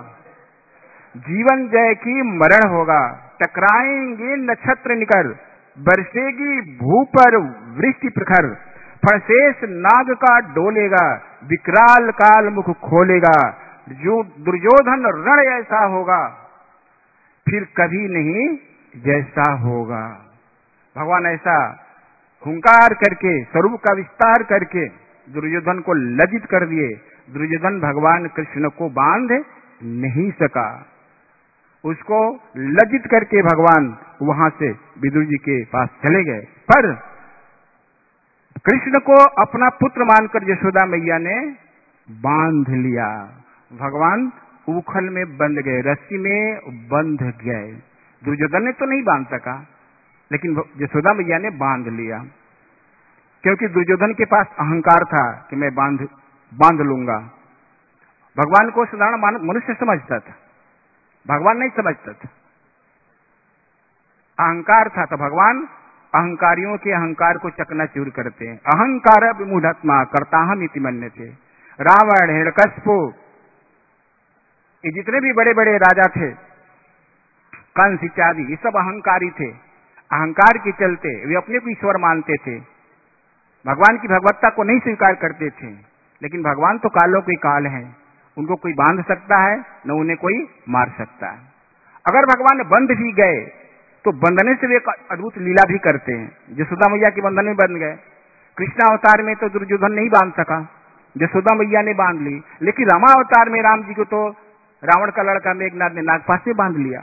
जीवन जय की मरण होगा, टकराएंगे नक्षत्र निकर, बरसेगी भू पर वृष्टि प्रखर, फणशेष नाग का डोलेगा, विकराल काल मुख खोलेगा, जो दुर्योधन रण ऐसा होगा फिर कभी नहीं जैसा होगा। भगवान ऐसा हुंकार करके स्वरूप का विस्तार करके दुर्योधन को लज्जित कर दिए। दुर्योधन भगवान कृष्ण को बांध नहीं सका, उसको लज्जित करके भगवान वहां से विदुर जी के पास चले गए। पर कृष्ण को अपना पुत्र मानकर यशोदा मैया ने बांध लिया। भगवान उखल में बंध गए, रस्सी में बंध गए। दुर्योधन ने तो नहीं बांध सका, लेकिन यशोदा मैया ने बांध लिया, क्योंकि दुर्योधन के पास अहंकार था कि मैं बांध लूंगा। भगवान को साधारण मनुष्य समझता था, भगवान नहीं समझता था। अहंकार था, तो भगवान अहंकारियों के अहंकार को चकनाचूर करते हैं। अहंकार विमूढ़ात्मा कर्ताहम इति मन्यते। रावण, हिरण्यकशिपु, ये जितने भी बड़े बड़े राजा थे, कंस इत्यादि, ये सब अहंकारी थे। अहंकार के चलते वे अपने को ईश्वर मानते थे, भगवान की भगवत्ता को नहीं स्वीकार करते थे। लेकिन भगवान तो कालों के काल हैं, उनको कोई बांध सकता है न उन्हें कोई मार सकता है। अगर भगवान बंध भी गए तो बंधने से वे एक अद्भुत लीला भी करते हैं। यशोदा मैया के बंधन में बंध गए। कृष्ण अवतार में तो दुर्योधन नहीं बांध सका, यशोदा मैया ने बांध ली। लेकिन रामा अवतार में राम जी को तो रावण का लड़का मेघनाद ने नागपाश में बांध लिया,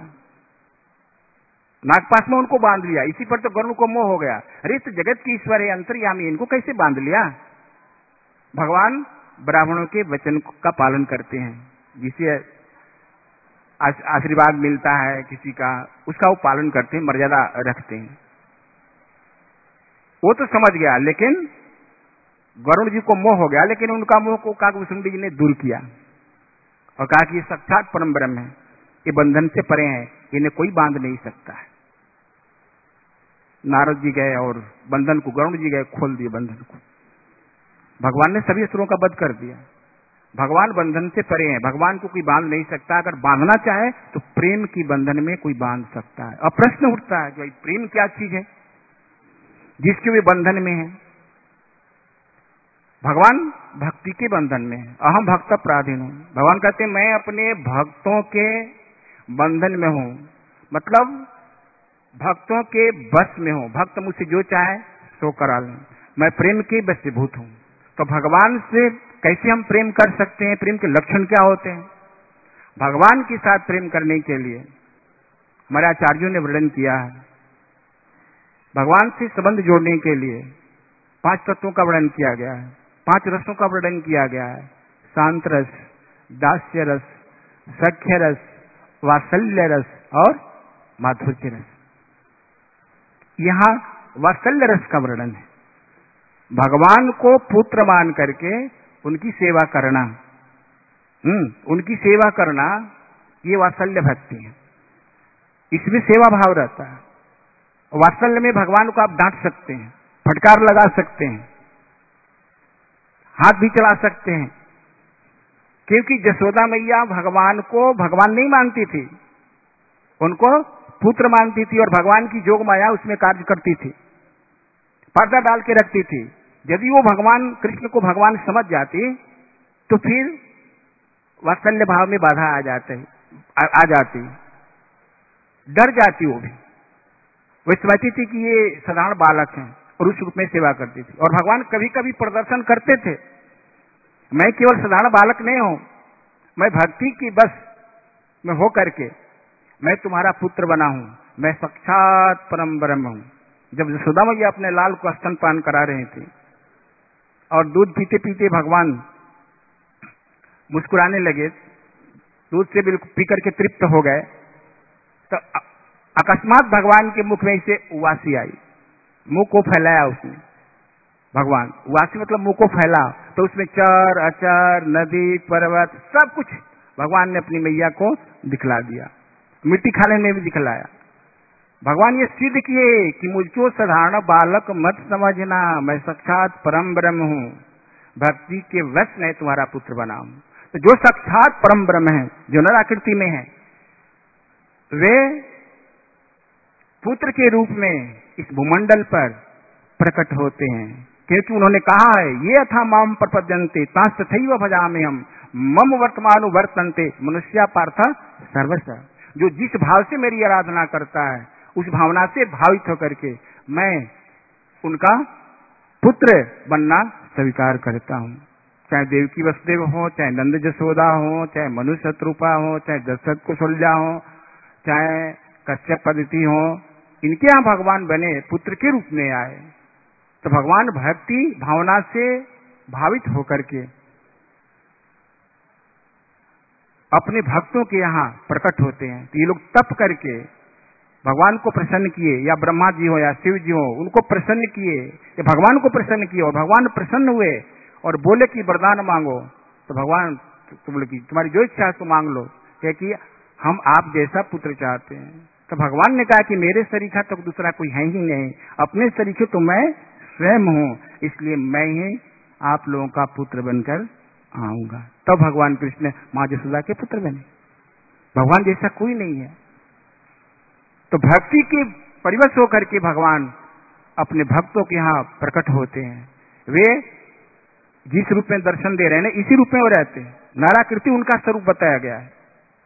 नागपाश में उनको बांध लिया। इसी पर तो गरुड़ को मोह हो गया, अरे तो जगत की ईश्वर है, अंतर्यामी, इनको कैसे बांध लिया। भगवान ब्राह्मणों के वचन का पालन करते हैं, जिसे आशीर्वाद मिलता है किसी का, उसका वो पालन करते हैं, मर्यादा रखते हैं। वो तो समझ गया, लेकिन गरुड़ जी को मोह हो गया। लेकिन उनका मोह को काकभूषुंडी जी ने दूर किया और कहा कि ये साक्षात परम ब्रह्म है, ये बंधन से परे हैं, इन्हें कोई बांध नहीं सकता है। नारद जी गए और बंधन को, गरुड़ जी गए, खोल दिए बंधन को। भगवान ने सभी असुरों का वध कर दिया। भगवान बंधन से परे हैं, भगवान को कोई बांध नहीं सकता। अगर बांधना चाहे तो प्रेम की बंधन में कोई बांध सकता है। अब प्रश्न उठता है कि भाई प्रेम क्या चीज है जिसके वे बंधन में है। भगवान भक्ति के बंधन में है। अहम भक्त पराधीन हूं। भगवान कहते हैं मैं अपने भक्तों के बंधन में हूं, मतलब भक्तों के बस में हूं। भक्त मुझसे जो चाहे सो करा लें, मैं प्रेम के वशीभूत हूं। तो भगवान से कैसे हम प्रेम कर सकते हैं? प्रेम के लक्षण क्या होते हैं? भगवान के साथ प्रेम करने के लिए हमारे आचार्यों ने वर्णन किया है। भगवान से संबंध जोड़ने के लिए 5 तत्वों का वर्णन किया गया है, 5 रसों का वर्णन किया गया है। शांत रस, दास्य रस, सख्य रस, वात्सल्य रस और माधुर्य रस। यहां वात्सल्य रस का वर्णन है। भगवान को पुत्र मान करके उनकी सेवा करना, उनकी सेवा करना, ये वात्सल्य भक्ति है। इसमें सेवा भाव रहता है। वात्सल्य में भगवान को आप डांट सकते हैं, फटकार लगा सकते हैं, हाथ भी चला सकते हैं, क्योंकि जसोदा मैया भगवान को भगवान नहीं मानती थी, उनको पुत्र मानती थी और भगवान की जोग माया उसमें कार्य करती थी, पर्दा डाल के रखती थी। यदि वो भगवान कृष्ण को भगवान समझ जाती तो फिर वात्सल्य भाव में बाधा आ जाती, डर जाती। वो समझती थी कि ये साधारण बालक हैं और उस रूप में सेवा करती थी। और भगवान कभी कभी प्रदर्शन करते थे, मैं केवल साधारण बालक नहीं हूं, मैं भक्ति की बस में हो करके मैं तुम्हारा पुत्र बना हूं, मैं साक्षात परम ब्रह्म हूं। जब यशोदा मैया अपने लाल को स्तनपान करा रही थी और दूध पीते पीते भगवान मुस्कुराने लगे, दूध से बिल्कुल पी करके तृप्त हो गए, तो अकस्मात भगवान के मुख में से उवासी आई, मुंह को फैलाया उसने। भगवान उवासी मतलब मुंह को फैला, तो उसमें चर अचर, नदी, पर्वत सब कुछ भगवान ने अपनी मैया को दिखला दिया। मिट्टी खाने में भी दिखलाया। भगवान ये सिद्ध किए कि मुझको साधारण बालक मत समझना, मैं साक्षात परम ब्रह्म हूं, भक्ति के वश मैं तुम्हारा पुत्र बना हूं। तो जो साक्षात परम ब्रह्म है, जो नर आकृति में है, वे पुत्र के रूप में इस भूमंडल पर प्रकट होते हैं, क्योंकि उन्होंने कहा है ये था माम प्रपद्यन्ते तांस तथैव भजामि हम मम वर्तमानु वर्तन्ते मनुष्या पार्थ सर्वश। जो जिस भाव से मेरी आराधना करता है उस भावना से भावित होकर के मैं उनका पुत्र बनना स्वीकार करता हूं। चाहे देवकी वसुदेव हो, चाहे नंद जसोदा हो, चाहे मनु शत्रुपा हो, चाहे दशरथ कौशल्या हो, चाहे कश्यप पद्धति हो, इनके यहां भगवान बने पुत्र के रूप में आए। तो भगवान भक्ति भावना से भावित होकर के अपने भक्तों के यहां प्रकट होते हैं। तो ये लोग तप करके भगवान को प्रसन्न किए, या ब्रह्मा जी हो या शिव जी हो, उनको प्रसन्न किए, या भगवान को प्रसन्न किए और भगवान प्रसन्न हुए और बोले कि वरदान मांगो। तो भगवान तो बोले कि तुम्हारी जो इच्छा है तो मांग लो, क्योंकि हम आप जैसा पुत्र चाहते हैं। तो भगवान ने कहा कि मेरे सरीखा तो दूसरा कोई है ही नहीं, अपने सरीखे तो मैं स्वयं हूं, इसलिए मैं ही आप लोगों का पुत्र बनकर आऊंगा। तब तो भगवान कृष्ण मां यशोदा के पुत्र बने। भगवान जैसा कोई नहीं है। तो भक्ति के परिवश होकर के भगवान अपने भक्तों के यहां प्रकट होते हैं। वे जिस रूप में दर्शन दे रहे हैं इसी रूप में वो रहते हैं। नाराकृति उनका स्वरूप बताया गया है,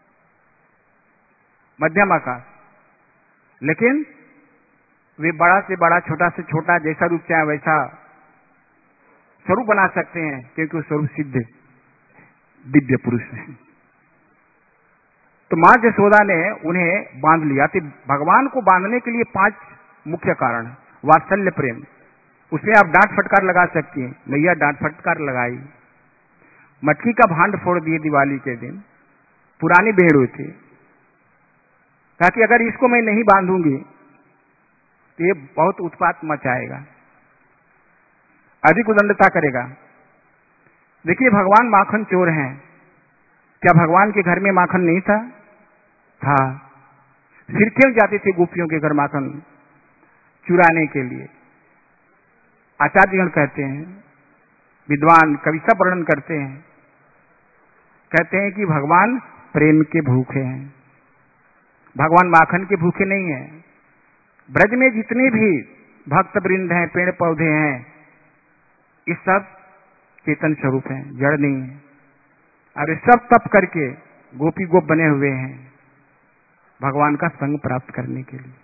मध्यम आकार, लेकिन वे बड़ा से बड़ा, छोटा से छोटा, जैसा रूप चाहे वैसा स्वरूप बना सकते हैं, क्योंकि वो स्वरूप सिद्ध दिव्य पुरुष है। तो मां यशोदा ने उन्हें बांध लिया। तो भगवान को बांधने के लिए 5 मुख्य कारण है। वात्सल्य प्रेम, उसमें आप डांट फटकार लगा सकती हैं, मैया डांट फटकार लगाई, मटकी का भांड फोड़ दिए दिवाली के दिन, पुरानी भेड़ हुई थी, ताकि अगर इसको मैं नहीं बांधूंगी तो ये बहुत उत्पात मचाएगा, अधिक उदंडता करेगा। देखिए भगवान माखन चोर हैं, क्या भगवान के घर में माखन नहीं था? था। सिरखेल जाते थे गोपियों के घर माखन चुराने के लिए। आचार्यगण कहते हैं, विद्वान कविता वर्णन करते हैं, कहते हैं कि भगवान प्रेम के भूखे हैं, भगवान माखन के भूखे नहीं हैं। ब्रज में जितने भी भक्त वृंद हैं, पेड़ पौधे हैं, ये सब चेतन स्वरूप हैं, जड़ नहीं है। और ये सब तप करके गोपी गोप बने हुए हैं भगवान का संग प्राप्त करने के लिए।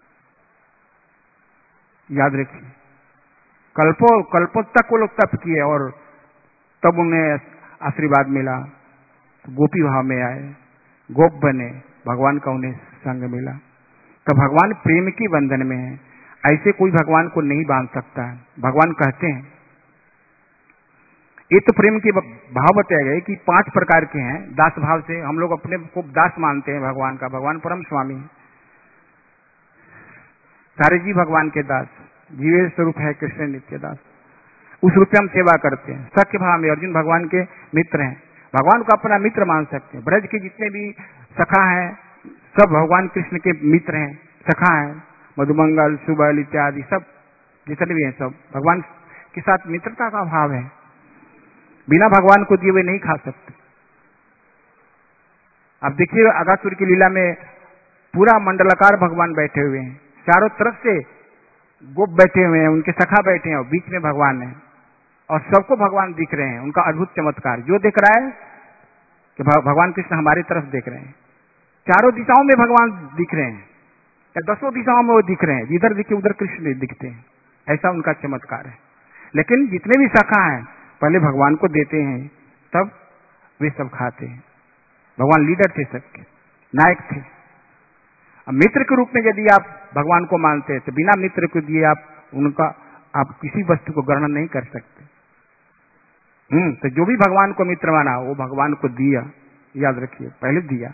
याद रखिए, कल्पों तक वो लोग तप किए और तब उन्हें आशीर्वाद मिला, तो गोपी भाव में आए, गोप बने, भगवान का उन्हें संग मिला। तो भगवान प्रेम के बंधन में है, ऐसे कोई भगवान को नहीं बांध सकता है। भगवान कहते हैं, ये तो प्रेम के भाव बताए गए कि 5 प्रकार के हैं। दास भाव से हम लोग अपने को दास मानते हैं भगवान का, भगवान परम स्वामी है, सारे जीव भगवान के दास, जीवे स्वरूप है कृष्ण नित्य दास, उस रूप में हम सेवा करते हैं। सख्य भाव में अर्जुन भगवान के मित्र हैं, भगवान को अपना मित्र मान सकते हैं। ब्रज के जितने भी सखा हैं सब भगवान कृष्ण के मित्र हैं, सखा हैं, मधुमंगल, सुबल इत्यादि सब जितने भी हैं सब भगवान के साथ मित्रता का भाव है। बिना भगवान को दिए हुए नहीं खा सकते। अब देखिए अगासुर की लीला में पूरा मंडलाकार भगवान बैठे हुए हैं, चारों तरफ से गोप बैठे हुए हैं, उनके सखा बैठे हैं और बीच में भगवान है और सबको भगवान दिख रहे हैं। उनका अद्भुत चमत्कार जो दिख रहा है कि भगवान कृष्ण हमारी तरफ देख रहे हैं, चारों दिशाओं में भगवान दिख रहे हैं या 10 दिशाओं में वो दिख रहे हैं, जिधर दिखे उधर कृष्ण दिखते हैं, ऐसा उनका चमत्कार है। लेकिन जितने भी सखा हैं पहले भगवान को देते हैं, तब वे सब खाते हैं। भगवान लीडर थे, सबके नायक थे। अब मित्र के रूप में यदि आप भगवान को मानते हैं तो बिना मित्र को दिए आप किसी वस्तु को ग्रहण नहीं कर सकते। तो जो भी भगवान को मित्र माना वो भगवान को दिया, याद रखिए, पहले दिया।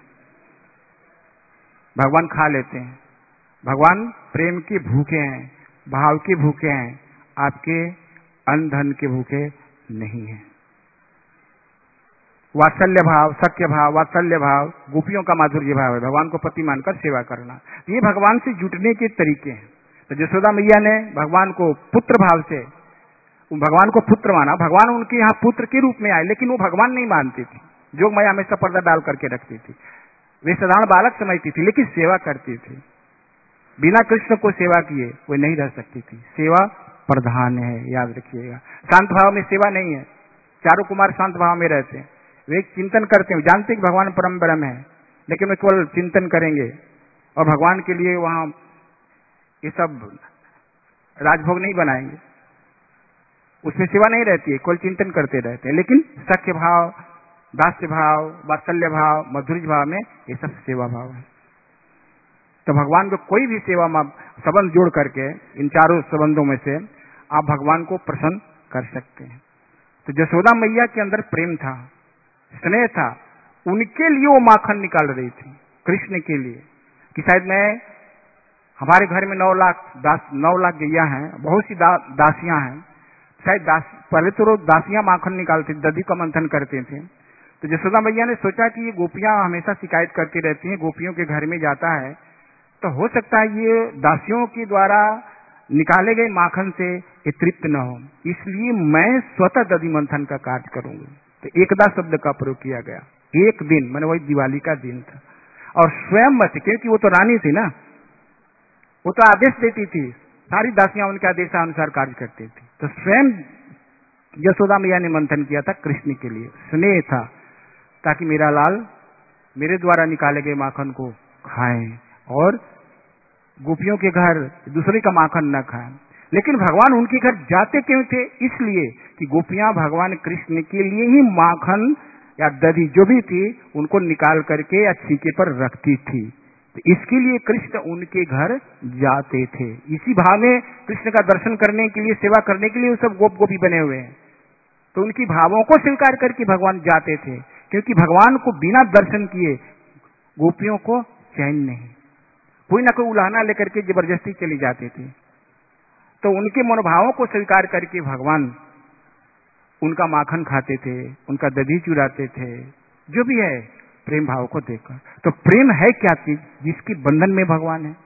भगवान खा लेते हैं। भगवान प्रेम के भूखे हैं, भाव के भूखे हैं, आपके अन्न धन के भूखे नहीं है। वात्सल्य भाव, सख्य भाव, वात्सल्य भाव, गोपियों का माधुर्य भाव है, भगवान को पति मानकर सेवा करना। ये भगवान से जुटने के तरीके हैं। तो यशोदा मैया ने भगवान को पुत्र भाव से, भगवान को पुत्र माना। भगवान उनके यहाँ पुत्र के रूप में आए, लेकिन वो भगवान नहीं मानती थी। जोग मैया हमेशा पर्दा डाल करके रखती थी, वे साधारण बालक समझती थी, लेकिन सेवा करती थी। बिना कृष्ण को सेवा किए वो नहीं रह सकती थी। सेवा प्रधान है, याद रखिएगा। शांत भाव में सेवा नहीं है। चारों कुमार शांत भाव में रहते हैं, वे चिंतन करते हैं, जानते हैं कि भगवान परम ब्रह्म है, लेकिन वे केवल चिंतन करेंगे और भगवान के लिए वहां ये सब राजभोग नहीं बनाएंगे, उसमें सेवा नहीं रहती है, केवल चिंतन करते रहते हैं। लेकिन सख्य भाव, दास्य भाव, वात्सल्य भाव, मधुर्य भाव में ये सब सेवा भाव है। तो भगवान को कोई भी सेवा में संबंध जोड़ करके इन चारों संबंधों में से आप भगवान को प्रसन्न कर सकते हैं। तो यशोदा मैया के अंदर प्रेम था, स्नेह था, उनके लिए वो माखन निकाल रही थी, कृष्ण के लिए। कि शायद हमारे घर में 9 लाख गैया हैं, बहुत सी दासियां हैं, शायद पहले तो दासियां माखन निकालती, दधी का मंथन करते थे। तो यशोदा मैया ने सोचा कि ये गोपियां हमेशा शिकायत करती रहती हैं, गोपियों के घर में जाता है, तो हो सकता है ये दासियों के द्वारा निकाले गए माखन से ये तृप्त न हो, इसलिए मैं स्वतः दधी मंथन का कार्य करूंगी। तो एकदा शब्द का प्रयोग किया गया। एक दिन, मैंने वही दिवाली का दिन था, और स्वयं मत, क्योंकि वो तो रानी थी ना, वो तो आदेश देती थी, सारी दासियां उनके आदेशानुसार कार्य करती थी। तो स्वयं यशोदा मैया ने मंथन किया था कृष्ण के लिए, स्नेह था, ताकि मेरा लाल मेरे द्वारा निकाले गए माखन को खाएं और गोपियों के घर दूसरे का माखन न खाएं। लेकिन भगवान उनके घर जाते क्यों थे? इसलिए कि गोपियां भगवान कृष्ण के लिए ही माखन या दही जो भी थी उनको निकाल करके या छीके पर रखती थी। तो इसके लिए कृष्ण उनके घर जाते थे। इसी भाव में कृष्ण का दर्शन करने के लिए, सेवा करने के लिए वो सब गोपी बने हुए हैं। तो उनकी भावों को स्वीकार करके भगवान जाते थे, क्योंकि भगवान को बिना दर्शन किए गोपियों को चैन नहीं, कोई ना कोई उलाहना लेकर के जबरदस्ती चली जाती थी। तो उनके मनोभावों को स्वीकार करके भगवान उनका माखन खाते थे, उनका दही चुराते थे, जो भी है प्रेम भाव को देखकर। तो प्रेम है क्या चीज? जिसके बंधन में भगवान है।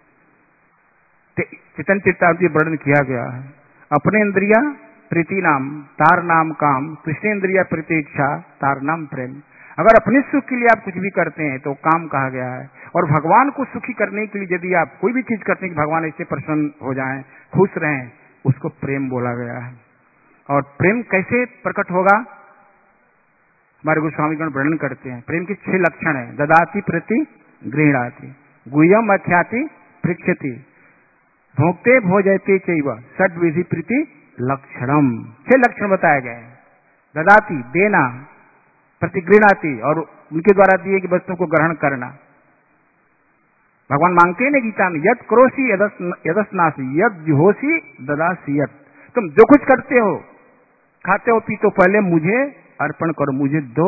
चैतन्य चरितामृत वर्णन किया गया है, अपने इंद्रिया प्रीति नाम तार नाम काम, कृष्ण इंद्रिया प्रीति इच्छा तार नाम प्रेम। अगर अपने सुख के लिए आप कुछ भी करते हैं तो काम कहा गया है, और भगवान को सुखी करने के लिए यदि आप कोई भी चीज करते हैं कि भगवान इससे प्रसन्न हो जाएं, खुश रहें, उसको प्रेम बोला गया है। और प्रेम कैसे प्रकट होगा? हमारे गोस्वामीगण वर्णन करते हैं प्रेम के 6 लक्षण हैं। ददाति प्रति गृह्णाति, गुह्यम अख्याति पृच्छति, भोक्ते भोजयते चैव, षड्विधि प्रीति लक्षणम। 6 लक्षण बताए गए हैं। ददाति देना, प्रतिगृह्णाति और उनके द्वारा दिए गई वस्तुओं को ग्रहण करना। भगवान मांगते हैं ना गीता में, यद करोसी यदस्नासी यद जुहोसी ददासी यत। तुम जो कुछ करते हो, खाते हो पीते हो, पहले मुझे अर्पण करो, मुझे दो।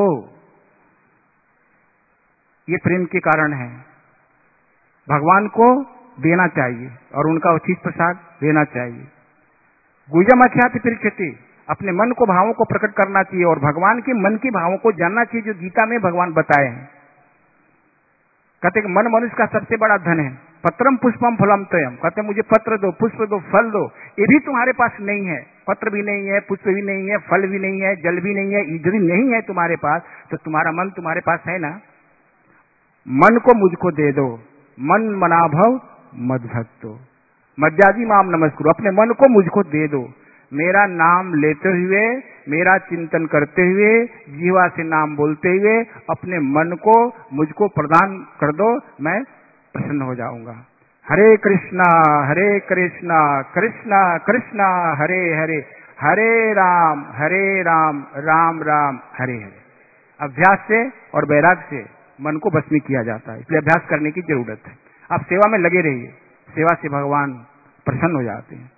ये प्रेम के कारण है। भगवान को देना चाहिए और उनका उचित प्रसाद देना चाहिए। गुह्यम अख्याति परीक्षति, अपने मन को भावों को प्रकट करना चाहिए और भगवान के मन के भावों को जानना चाहिए, जो गीता में भगवान बताए हैं। कहते हैं मन मनुष्य का सबसे बड़ा धन है। पत्रम पुष्पम फलम तयम, कहते मुझे पत्र दो, पुष्प दो, फल दो। ये भी तुम्हारे पास नहीं है। पत्र भी नहीं है, पुष्प भी नहीं है, फल भी नहीं है, जल भी नहीं है। यदि नहीं है तुम्हारे पास, तो तुम्हारा मन तुम्हारे पास है ना। मन को मुझको दे दो, मन मना भव मद भक्तो मध्याजी माम नमस्कुरु। अपने मन को मुझको दे दो, मेरा नाम लेते हुए, मेरा चिंतन करते हुए, जीवा से नाम बोलते हुए अपने मन को मुझको प्रदान कर दो, मैं प्रसन्न हो जाऊंगा। हरे कृष्णा कृष्णा कृष्णा हरे हरे, हरे राम राम राम हरे हरे। अभ्यास से और वैराग्य से मन को बस में किया जाता है, इसलिए अभ्यास करने की जरूरत है। आप सेवा में लगे रहिए, सेवा से भगवान प्रसन्न हो जाते हैं।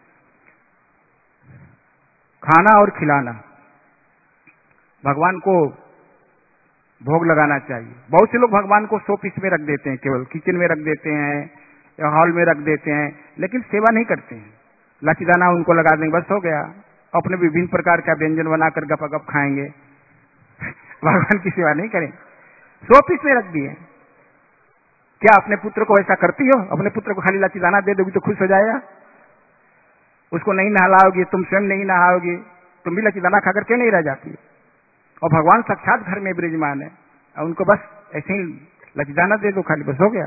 खाना और खिलाना, भगवान को भोग लगाना चाहिए। बहुत से लोग भगवान को शो पीस में रख देते हैं, केवल किचन में रख देते हैं या हॉल में रख देते हैं, लेकिन सेवा नहीं करते हैं। लचीदाना उनको लगा देंगे, बस हो गया। अपने विभिन्न प्रकार का व्यंजन बनाकर गपागप खाएंगे, भगवान की सेवा नहीं करें। शो पीस में रख दिए। क्या अपने पुत्र को ऐसा करती हो? अपने पुत्र को खाली लचीदाना दे दोगी तो खुश हो जाएगा? उसको नहीं नहलाओगी, तुम स्वयं नहीं नहाओगी, तुम भी लचीदाना खाकर क्यों नहीं रह जाती? और भगवान साक्षात घर में विराजमान है और उनको बस ऐसे ही लचीदाना दे दो खाली, बस हो गया।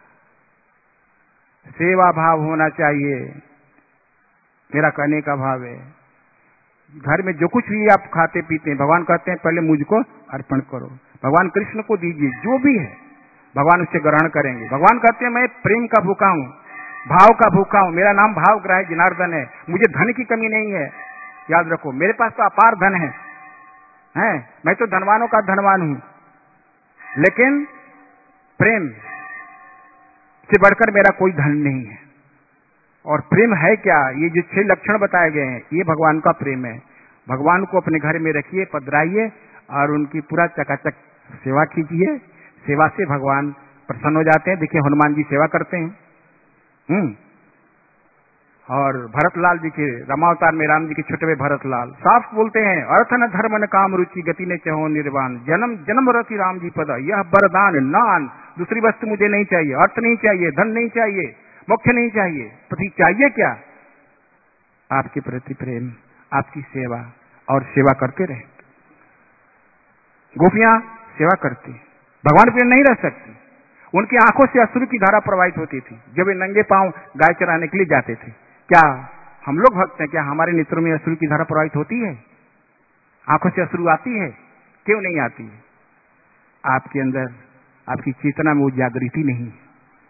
सेवा भाव होना चाहिए, मेरा कहने का भाव है। घर में जो कुछ भी आप खाते पीते हैं, भगवान कहते हैं पहले मुझको अर्पण करो। भगवान कृष्ण को दीजिए, जो भी है भगवान उससे ग्रहण करेंगे। भगवान कहते हैं मैं प्रेम का भूखा हूं, भाव का भूखा हूं, मेरा नाम भाव ग्राही जनार्दन है, मुझे धन की कमी नहीं है। याद रखो, मेरे पास तो अपार धन है, मैं तो धनवानों का धनवान हूं, लेकिन प्रेम से बढ़कर मेरा कोई धन नहीं है। और प्रेम है क्या? ये जो 6 लक्षण बताए गए हैं, ये भगवान का प्रेम है। भगवान को अपने घर में रखिए, पधराइए और उनकी पूरा चकाचक सेवा कीजिए। सेवा से भगवान प्रसन्न हो जाते हैं। देखिए हनुमान जी सेवा करते हैं। और भरतलाल जी के रामावतार में राम जी के छोटे भाई भरतलाल साफ बोलते हैं, अर्थ न धर्म न काम रुचि गति ने चहो निर्वाण, जन्म जन्म रति राम जी पद यह वरदान नान। दूसरी वस्तु मुझे नहीं चाहिए, अर्थ नहीं चाहिए, धन नहीं चाहिए, मोक्ष नहीं चाहिए, पति चाहिए क्या? आपके प्रति प्रेम, आपकी सेवा, और सेवा करते रहे। गोपियां सेवा करती, भगवान प्रेम नहीं रह सकती। उनकी आंखों से अश्रु की धारा प्रवाहित होती थी जब वे नंगे पांव गाय चराने के लिए जाते थे। क्या हम लोग भक्त हैं? क्या हमारे नेत्रों में अश्रु की धारा प्रवाहित होती है? आंखों से अश्रु आती है? क्यों नहीं आती है? आपके अंदर, आपकी चेतना में वो जागृति नहीं है।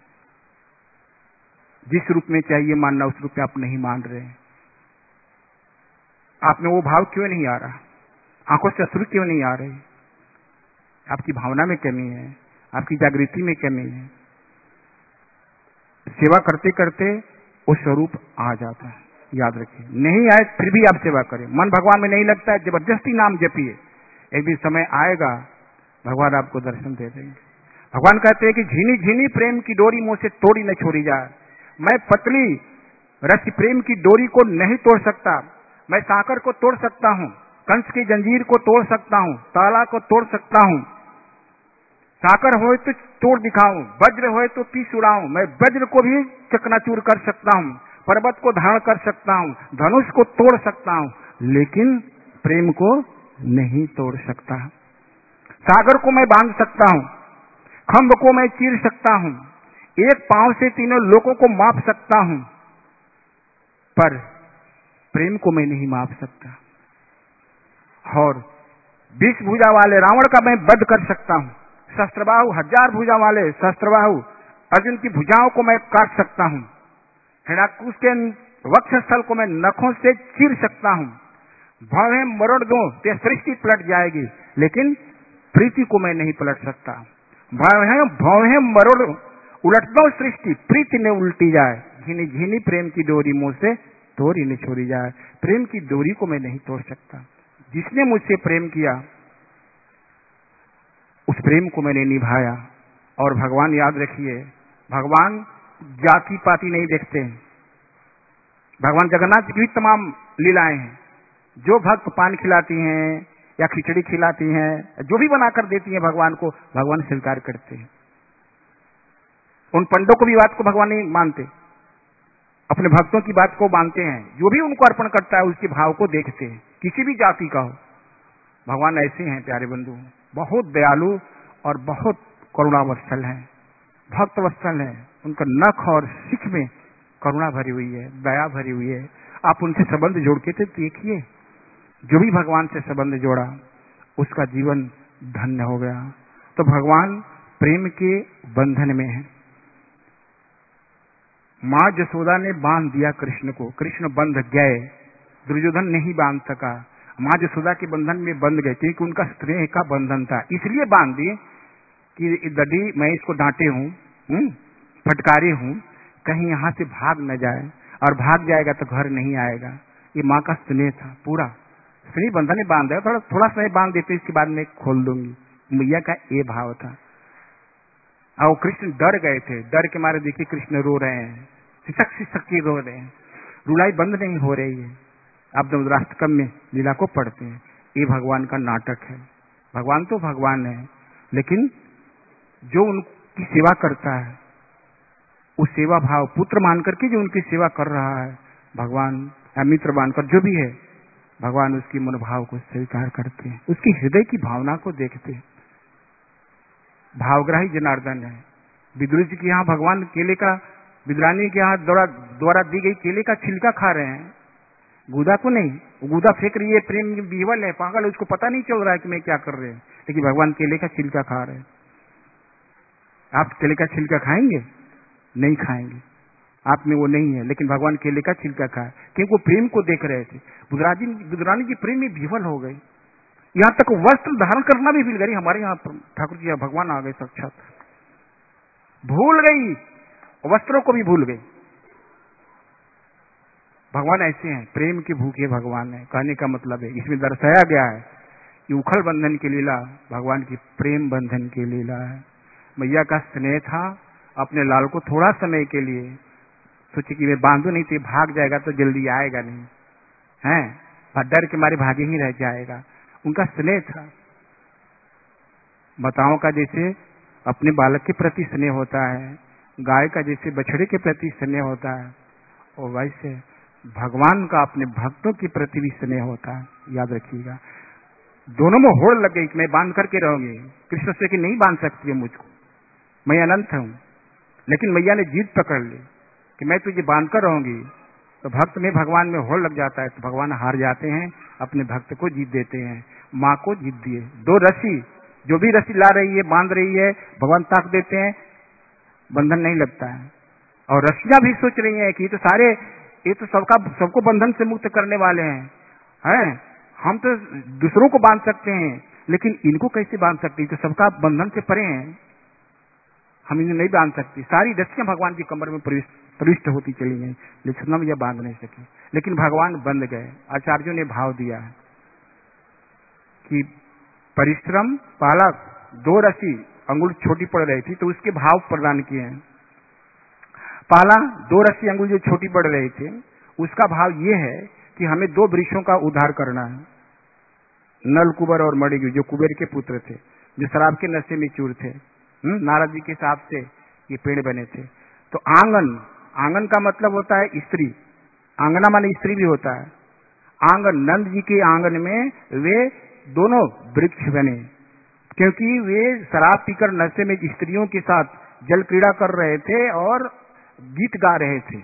जिस रूप में चाहिए मानना, उस रूप में आप नहीं मान रहे। आप में वो भाव क्यों नहीं आ रहा? आंखों से अश्रु क्यों नहीं आ रहे? आपकी भावना में कमी है, आपकी जागृति में कमी है। सेवा करते करते वो स्वरूप आ जाता है। याद रखिए, नहीं आए फिर भी आप सेवा करें। मन भगवान में नहीं लगता है, जबरदस्ती नाम जपिए, एक दिन समय आएगा भगवान आपको दर्शन दे देंगे। भगवान कहते हैं कि झीनी झीनी प्रेम की डोरी मुंह से तोड़ी न छोड़ी जाए। मैं पतली रस प्रेम की डोरी को नहीं तोड़ सकता। मैं साकर को तोड़ सकता हूँ, कंस की जंजीर को तोड़ सकता हूँ, ताला को तोड़ सकता हूँ। साकर होए तो तोड़ दिखाऊं, वज्र होए तो पीस उड़ाऊं। मैं वज्र को भी चकनाचूर कर सकता हूं, पर्वत को धारण कर सकता हूं, धनुष को तोड़ सकता हूं, लेकिन प्रेम को नहीं तोड़ सकता। सागर को मैं बांध सकता हूं, खंभ को मैं चीर सकता हूं, एक पांव से तीनों लोगों को माप सकता हूं, पर प्रेम को मैं नहीं माप सकता। और 20 भुजा वाले रावण का मैं वध कर सकता हूँ। सहस्त्रबाहु 1000 भुजा वाले सहस्त्रबाहु अर्जुन की भुजाओं को मैं काट सकता हूँ। हिरण्याकुश के वक्षस्थल को मैं नखों से चीर सकता हूँ। भौहें मरोड़ दूं तो सृष्टि पलट जाएगी, लेकिन प्रीति को मैं नहीं पलट सकता। भौहें मरोड़ उलट दो सृष्टि, प्रीति न उल्टी जाए। झीनी झीनी प्रेम की डोरी मुंह से तोड़ी न छोड़ी जाए। प्रेम की डोरी को मैं नहीं तोड़ सकता। जिसने मुझसे प्रेम किया उस प्रेम को मैंने निभाया। और भगवान याद रखिए, भगवान जाति पाति नहीं देखते। भगवान जगन्नाथ जी की भी तमाम लीलाएं हैं। जो भक्त पान खिलाती हैं या खिचड़ी खिलाती हैं, जो भी बनाकर देती हैं भगवान को, भगवान स्वीकार करते हैं। उन पंडों को भी बात को भगवान नहीं मानते, अपने भक्तों की बात को मानते हैं। जो भी उनको अर्पण करता है उसके भाव को देखते हैं, किसी भी जाति का हो। भगवान ऐसे हैं प्यारे बंधु, बहुत दयालु और बहुत करुणावत्सल हैं, भक्त वत्सल हैं। उनका नख और सिख में करुणा भरी हुई है, दया भरी हुई है। आप उनसे संबंध जोड़ के तो देखिए, जो भी भगवान से संबंध जोड़ा उसका जीवन धन्य हो गया। तो भगवान प्रेम के बंधन में है। मां जसोदा ने बांध दिया कृष्ण को, कृष्ण बंध गए, दुर्योधन नहीं बांध सका। मां जसोदा के बंधन में बंध गए क्योंकि उनका स्नेह का बंधन था। इसलिए बांध दिए कि दडी मैं इसको डांटे हूं, फटकारे हूं, कहीं यहां से भाग न जाए, और भाग जाएगा तो घर नहीं आएगा। ये मां का स्नेह था पूरा। स्नेह बंधन में बांध दिया, थोड़ा स्नेह बांध देते, इसके बाद में खोल दूंगी। मैया का ये भाव था। और कृष्ण डर गए थे, डर के मारे देखिए कृष्ण रो रहे हैं, सिसक सिसक के रो रहे हैं, रुलाई बंद नहीं हो रही है। आप रुद्राष्टकम में लीला को पढ़ते हैं, ये भगवान का नाटक है। भगवान तो भगवान है, लेकिन जो उनकी सेवा करता है उस सेवा भाव पुत्र मान करके जो उनकी सेवा कर रहा है, भगवान या मित्र मानकर जो भी है, भगवान उसकी मनोभाव को स्वीकार करते हैं, उसकी हृदय की भावना को देखते हैं। भावग्राही जनार्दन है। विदुर जी के यहाँ भगवान केले का, विदुरानी के यहाँ द्वारा दी गई केले का छिलका खा रहे हैं, गुदा को नहीं। गुदा फेंक रही है, प्रेम विवल है, पागल, उसको पता नहीं चल रहा है कि मैं क्या कर रहे हैं, लेकिन भगवान केले का छिलका खा रहे हैं। आप केले का छिलका खाएंगे? नहीं खाएंगे, आप में वो नहीं है, लेकिन भगवान केले का छिलका खाए क्योंकि वो प्रेम को देख रहे थे। विदुरानी जी प्रेम में विवल हो गई, यहाँ तक वस्त्र धारण करना भी भूल गई। हमारे यहाँ ठाकुर जी भगवान आ गए साक्षात, भूल गई, वस्त्रों को भी भूल गई। भगवान ऐसे हैं, प्रेम के भूखे भगवान है। कहने का मतलब है, इसमें दर्शाया गया है कि उखल बंधन की लीला भगवान की प्रेम बंधन की लीला है। मैया का स्नेह था, अपने लाल को थोड़ा समय के लिए सोचे कि मैं बांधू नहीं तो भाग जाएगा तो जल्दी आएगा नहीं, है, डर के मारे भागे ही रह जाएगा। उनका स्नेह था। माताओं का जैसे अपने बालक के प्रति स्नेह होता है, गाय का जैसे बछड़े के प्रति स्नेह होता है, और वैसे भगवान का अपने भक्तों के प्रति भी स्नेह होता है। याद रखिएगा। दोनों में होड़ लग गई कि मैं बांध करके रहूंगी। कृष्ण से कि नहीं बांध सकती है मुझको, मैं अनंत हूं। लेकिन मैया ने जीत पकड़ ली कि मैं तुझे बांध कर रहूंगी। तो भक्त में भगवान में होड़ लग जाता है, तो भगवान हार जाते हैं, अपने भक्त को जीत देते हैं। माँ को जीत दिए। दो रस्सी, जो भी रस्सी ला रही है, बांध रही है, भगवान ताक देते हैं, बंधन नहीं लगता है। और रस्सियां भी सोच रही हैं कि ये तो सबको बंधन से मुक्त करने वाले हैं, हम तो दूसरों को बांध सकते हैं, लेकिन इनको कैसे बांध सकते हैं, तो सबका बंधन से परे हैं, हम इन्हें नहीं बांध सकती। सारी रस्सियां भगवान की कमर में प्रविष्ट होती चली गई, लेकिन हम यह बांध नहीं सके। लेकिन भगवान बंध गए। आचार्यों ने भाव दिया है कि परिश्रम पहला 2 रस्सी अंगुल छोटी पड़ रही थी, तो उसके भाव प्रदान किए हैं। पहला 2 रस्सी अंगुल जो छोटी पड़ रही थी, उसका भाव ये है कि हमें 2 वृक्षों का उद्धार करना है, नल कुबर और मणिग्रीव, जो कुबेर के पुत्र थे, जो शराब के नशे में चूर थे। नारद जी के हिसाब से ये पेड़ बने थे। तो आंगन का मतलब होता है स्त्री, आंगना माने स्त्री भी होता है। आंगन, नंद जी के आंगन में वे दोनों वृक्ष बने, क्योंकि वे शराब पीकर नशे में स्त्रियों के साथ जल क्रीड़ा कर रहे थे और गीत गा रहे थे।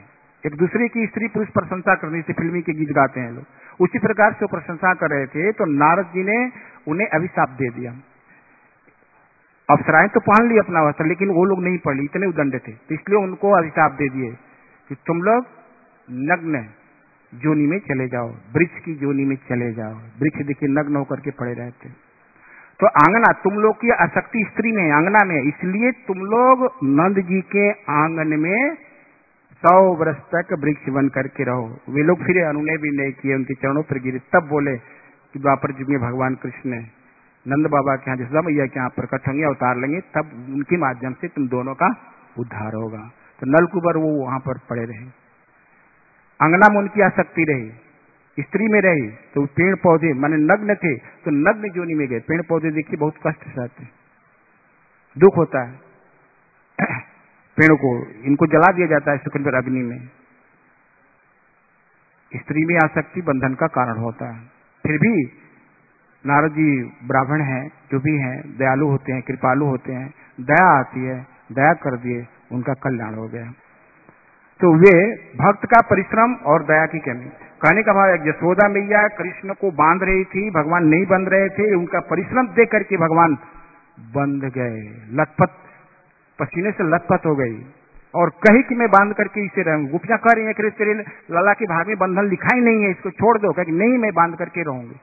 एक दूसरे की स्त्री पुरुष प्रशंसा करने से फिल्मी के गीत गाते हैं लोग, उसी प्रकार से वो प्रशंसा कर रहे थे। तो नारद जी ने उन्हें अभिशाप दे दिया। अप्सराएं तो पहन ली अपना वस्त्र, लेकिन वो लोग नहीं पहली, इतने उदंड थे। तो इसलिए उनको अभिशाप दे दिए कि तुम लोग नग्न जोनी में चले जाओ, वृक्ष की जोनी में चले जाओ। वृक्ष देखिए नग्न होकर के पड़े रहते। तो आंगना, तुम लोग की आसक्ति स्त्री में, आंगना में, इसलिए तुम लोग नंद जी के आंगन में 100 वर्ष तक वृक्ष बन करके रहो। वे लोग फिर अनुनय भी नहीं किए, उनके चरणों पर गिरे। तब बोले कि द्वापर युग में भगवान कृष्ण नंद बाबा के यहाँ, जसोदा मैया के यहाँ प्रकट होंगे, अवतार लेंगे, तब उनके माध्यम से तुम दोनों का उद्धार होगा। तो नलकुबर वो वहां पर पड़े रहे, अंगना में उनकी आसक्ति रही, स्त्री में रही। तो पेड़ पौधे माने नग्न थे, तो नग्न जोनी में गए। पेड़ पौधे देखिए बहुत कष्ट सहते, दुख होता है पेड़ को, इनको जला दिया जाता है सुखंबर अग्नि में। स्त्री में आसक्ति बंधन का कारण होता है। फिर भी नारद जी ब्राह्मण हैं, जो भी हैं, दयालु होते हैं, कृपालु होते हैं, दया आती है, दया कर दिए, उनका कल्याण हो गया। तो वे भक्त का परिश्रम और दया की कमी। कहने का भाव है, यशोदा मैया कृष्ण को बांध रही थी, भगवान नहीं बंध रहे थे। उनका परिश्रम देख करके भगवान बंध गए, लथपथ, पसीने से लथपथ हो गई और कही कि मैं बांध करके इसे रहूंगी। गोपियां कह रही है कि तेरे लाला के भाग में बंधन लिखा ही नहीं है, इसको छोड़ दो। कहे नहीं, मैं बांध करके रहूंगी।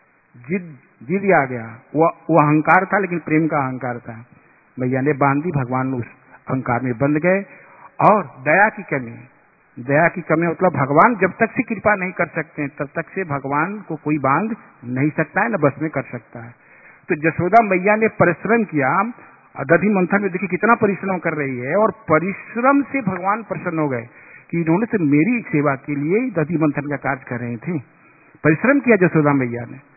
जिद आ गया। वो अहंकार था, लेकिन प्रेम का अहंकार था। मैया ने बांधी, भगवान उस अहंकार में बंध गए। और दया की कमी, दया की कमी मतलब भगवान जब तक से कृपा नहीं कर सकते तब तक से भगवान को कोई बांध नहीं सकता है, न बस में कर सकता है। तो यशोदा मैया ने परिश्रम किया। दधि मंथन में देखिए कितना परिश्रम कर रही है, और परिश्रम से भगवान प्रसन्न हो गए कि इन्होंने तो मेरी सेवा के लिए दधि मंथन का कार्य कर रहे थे। परिश्रम किया यशोदा मैया ने,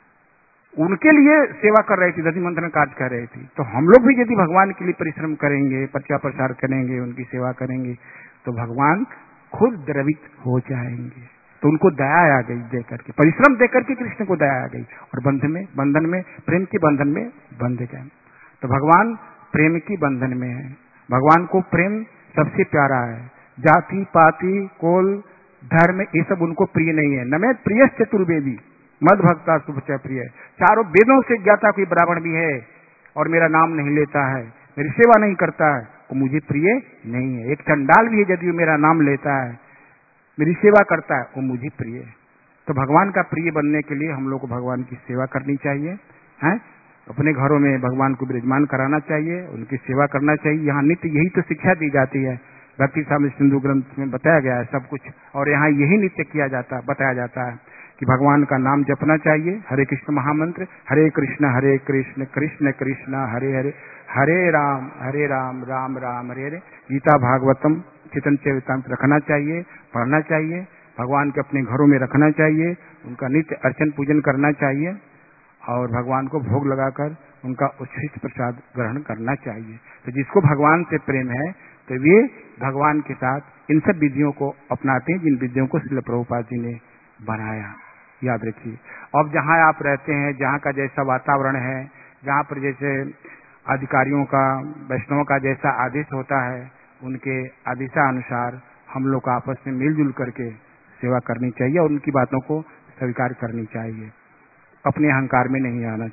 उनके लिए सेवा कर रही थी, दधि मंथन कार्य कर रही थी। तो हम लोग भी यदि भगवान के लिए परिश्रम करेंगे, प्रचार प्रसार करेंगे, उनकी सेवा करेंगे, तो भगवान खुद द्रवित हो जाएंगे। तो उनको दया आ गई देकर के, परिश्रम देकर के कृष्ण को दया आ गई, और बंधन में प्रेम के बंधन में बंध गए। तो भगवान प्रेम की बंधन में है। भगवान को प्रेम सबसे प्यारा है। जाति पाति कोल धर्म ये सब उनको प्रिय नहीं है। न मैं प्रिय चतुर्वेदी मद भक्ता सुभच प्रिय। चारों वेदों से ज्ञाता कोई ब्राह्मण भी है और मेरा नाम नहीं लेता है, मेरी सेवा नहीं करता है, वो मुझे प्रिय नहीं है। एक चंडाल भी है, यदि मेरा नाम लेता है, मेरी सेवा करता है, वो मुझे प्रिय है। तो भगवान का प्रिय बनने के लिए हम लोग को भगवान की सेवा करनी चाहिए, हैं? अपने घरों में भगवान को विराजमान कराना चाहिए, उनकी सेवा करना चाहिए। यहाँ नित्य यही तो शिक्षा दी जाती है, भक्ति साम्य सिंधु ग्रंथ में बताया गया है सब कुछ, और यहाँ यही नित्य किया जाता, बताया जाता है कि भगवान का नाम जपना चाहिए। हरे कृष्ण महामंत्र, हरे कृष्ण कृष्ण कृष्ण हरे हरे, हरे राम राम राम हरे हरे। गीता भागवतम चितन चैतामृत रखना चाहिए, पढ़ना चाहिए, भगवान के अपने घरों में रखना चाहिए, उनका नित्य अर्चन पूजन करना चाहिए, और भगवान को भोग लगाकर उनका उच्छिष्ट प्रसाद ग्रहण करना चाहिए। तो जिसको भगवान से प्रेम है, तो वे भगवान के साथ इन सब विधियों को अपनाते हैं, जिन विधियों को श्रील प्रभुपाद जी ने बनाया। याद रखिए। अब जहाँ आप रहते हैं, जहाँ का जैसा वातावरण है, जहाँ पर जैसे अधिकारियों का, वैष्णवों का जैसा आदेश होता है, उनके आदेशानुसार हम लोग को आपस में मिलजुल करके सेवा करनी चाहिए और उनकी बातों को स्वीकार करनी चाहिए। अपने अहंकार में नहीं आना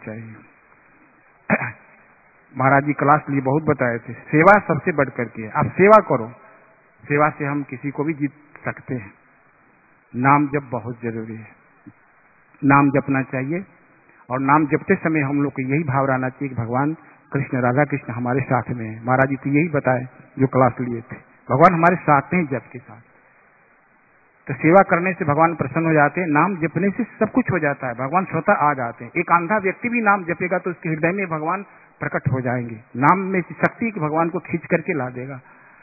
चाहिए। महाराज जी क्लास लिए बहुत बताए थे, सेवा सबसे बढ़ करके। आप सेवा करो, सेवा से हम किसी को भी जीत सकते हैं। नाम जप बहुत जरूरी है, नाम जपना चाहिए, और नाम जपते समय हम लोग को यही भाव रहना चाहिए कि भगवान कृष्ण, राधा कृष्ण हमारे साथ में है। महाराज जी तो यही बताए जो क्लास लिए थे, भगवान हमारे साथ में जप के साथ। तो सेवा करने से भगवान प्रसन्न हो जाते हैं, नाम जपने से सब कुछ हो जाता है, भगवान स्वतः आ जाते हैं। एक अंधा व्यक्ति भी नाम जपेगा तो उसके हृदय में भगवान प्रकट हो जाएंगे। नाम में शक्ति कि भगवान को खींच करके ला देगा।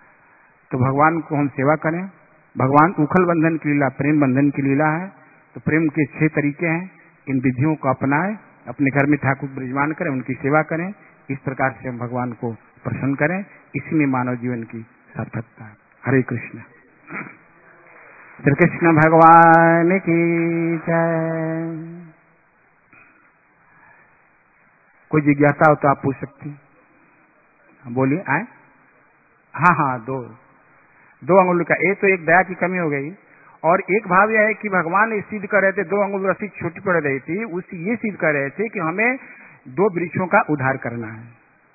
तो भगवान को हम सेवा करें। भगवान उखल बंधन की लीला प्रेम बंधन की लीला है। तो प्रेम के 6 तरीके हैं, इन विधियों को अपनाएं, अपने घर में ठाकुर विराजमान करें, उनकी सेवा करें। इस प्रकार से हम भगवान को प्रसन्न करें, इसी में मानव जीवन की सार्थकता है। हरे कृष्ण। श्री कृष्ण भगवान की जय। कोई जिज्ञासा हो तो आप पूछ सकते हैं, बोलिए। आए? हाँ, 2 2 अंगुल का, एक तो एक दया की कमी हो गई, और एक भाव यह है कि भगवान ये सिद्ध कर रहे थे 2 अंगुल रस्सी छोटी पड़ रही थी, उसी ये सिद्ध कर रहे थे कि हमें 2 वृक्षों का उद्धार करना है।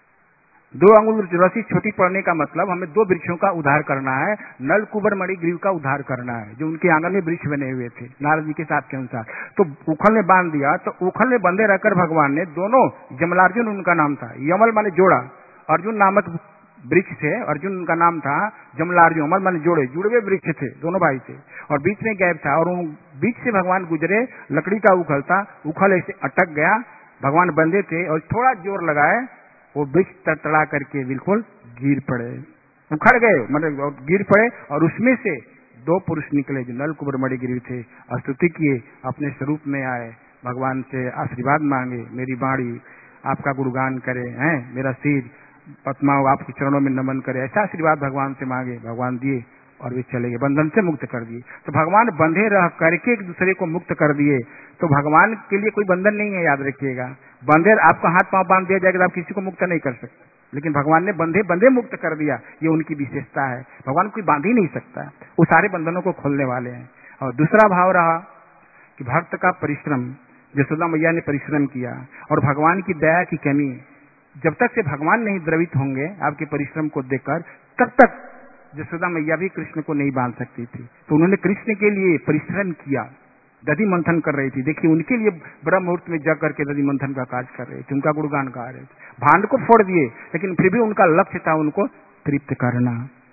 2 अंगुल रस्सी छोटी पड़ने का मतलब हमें 2 वृक्षों का उद्धार करना है। नल कुबर मणिग्रीव का उद्धार करना है, जो उनके आंगन में वृक्ष बने हुए थे नारद जी के साथ के अनुसार। तो उखल में बांध दिया, तो उखल में बंधे रहकर भगवान ने दोनों, जमलार्जुन उनका नाम था, यमल माने जोड़ा, अर्जुन नामक वृक्ष थे, अर्जुन उनका नाम था, जमलार्जुन अमल माने जोड़े, जुड़वे वृक्ष थे, दोनों भाई थे, और बीच में गैप था, और बीच से भगवान गुजरे, लकड़ी का उखल था, उखल ऐसे अटक गया, भगवान बंधे थे और थोड़ा जोर लगाए, वो वृक्ष तड़तड़ा करके बिल्कुल गिर पड़े, उखड़ गए, मतलब गिर पड़े, और उसमें से 2 पुरुष निकले जो नल कुबर मणिगिरी थे, स्तुति किए, अपने स्वरूप में आए, भगवान से आशीर्वाद मांगे, मेरी बाणी आपका गुणगान करे, हैं मेरा सिर पद्मा आपके चरणों में नमन करे, ऐसा आशीर्वाद भगवान से मांगे, भगवान दिए और वे चले गए, बंधन से मुक्त कर दिए। तो भगवान बंधे रह करके एक दूसरे को मुक्त कर दिए। तो भगवान के लिए कोई बंधन नहीं है, याद रखिएगा। बंधे आपका हाथ पांव बांध दिया जाएगा तो आप किसी को मुक्त नहीं कर सकते, लेकिन भगवान ने बंधे बंधे मुक्त कर दिया, ये उनकी विशेषता है। भगवान कोई बांध ही नहीं सकता, वो सारे बंधनों को खोलने वाले हैं। और दूसरा भाव रहा कि भक्त का परिश्रम, यशोदा मैया ने परिश्रम किया, और भगवान की दया की कमी, जब तक से भगवान नहीं द्रवित होंगे आपके परिश्रम को देखकर, तब तक यशोदा मैया भी कृष्ण को नहीं बांध सकती थी। तो उन्होंने कृष्ण के लिए परिश्रम किया, दधि मंथन कर रही थी, देखिए उनके लिए ब्रह्म मुहूर्त में जग करके दधि मंथन का कार्य कर रहे थे, उनका गुणगान गा रहे थे, भांड को फोड़ दिए, लेकिन फिर भी उनका लक्ष्य था उनको तृप्त करना।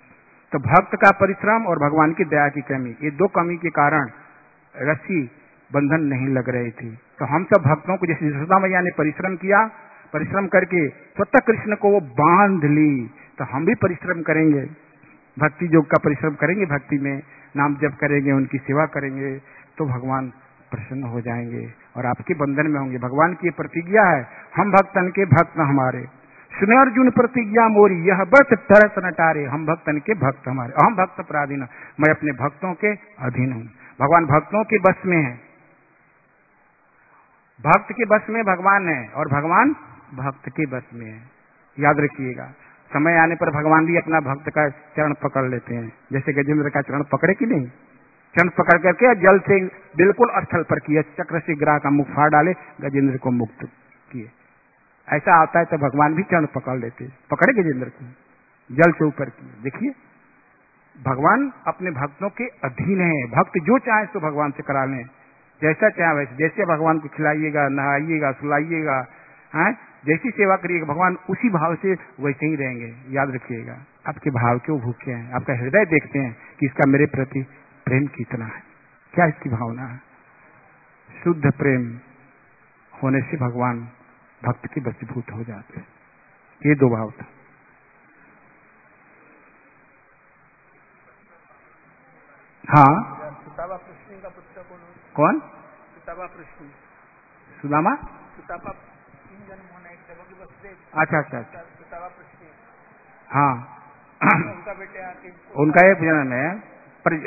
तो भक्त का परिश्रम और भगवान की दया की कमी, ये 2 कमी के कारण रस्सी बंधन नहीं लग रही थी। तो हम सब भक्तों को, जैसे यशोदा मैया ने परिश्रम किया, परिश्रम करके स्वतः कृष्ण को वो बांध ली, तो हम भी परिश्रम करेंगे, भक्ति योग का परिश्रम करेंगे, भक्ति में नाम जप करेंगे, उनकी सेवा करेंगे, तो भगवान प्रसन्न हो जाएंगे और आपके बंधन में होंगे। भगवान की प्रतिज्ञा है, हम भक्तन के भक्त हमारे, सुने अर्जुन प्रतिज्ञा मोरी, यह व्रत तरस न टारे, हम भक्तन के भक्त हमारे, अहम भक्त पराधीन, मैं अपने भक्तों के अधीन हूँ। भगवान भक्तों के बस में है, भक्त के बस में भगवान है, और भगवान भक्त के बस में है, याद रखिएगा। समय आने पर भगवान भी अपना भक्त का चरण पकड़ लेते हैं, जैसे गजेंद्र का चरण पकड़े कि नहीं, चरण पकड़ करके जल से बिल्कुल स्थल पर किया, चक्र से ग्राह का मुख फाड़ डाले, गजेंद्र को मुक्त किए। ऐसा आता है तो भगवान भी चरण पकड़ लेते, पकड़े गजेंद्र को, जल से ऊपर किए। देखिए भगवान अपने भक्तों के अधीन है, भक्त जो चाहे तो भगवान से करा लें, जैसा चाहे वैसे, जैसे भगवान को खिलाइएगा, नहाइएगा, सुलाइएगा, जैसी सेवा करिएगा, भगवान उसी भाव से वैसे ही रहेंगे। याद रखिएगा, आपके भाव क्यों भूखे हैं, आपका हृदय देखते हैं कि इसका मेरे प्रति प्रेम कितना है, क्या इसकी भावना है। शुद्ध प्रेम होने से भगवान भक्त के वशीभूत हो जाते हैं। ये 2 भाव था। हाँ, सुदामा पृष्णी का पुत्र कौन? सुदामा, सुदामा 3 जन्म होना, एक देवकी वसुदेव। अच्छा अच्छा अच्छा, सुदामा पृष्णी, हाँ उनका बेटा, उनका एक जन्म है, पर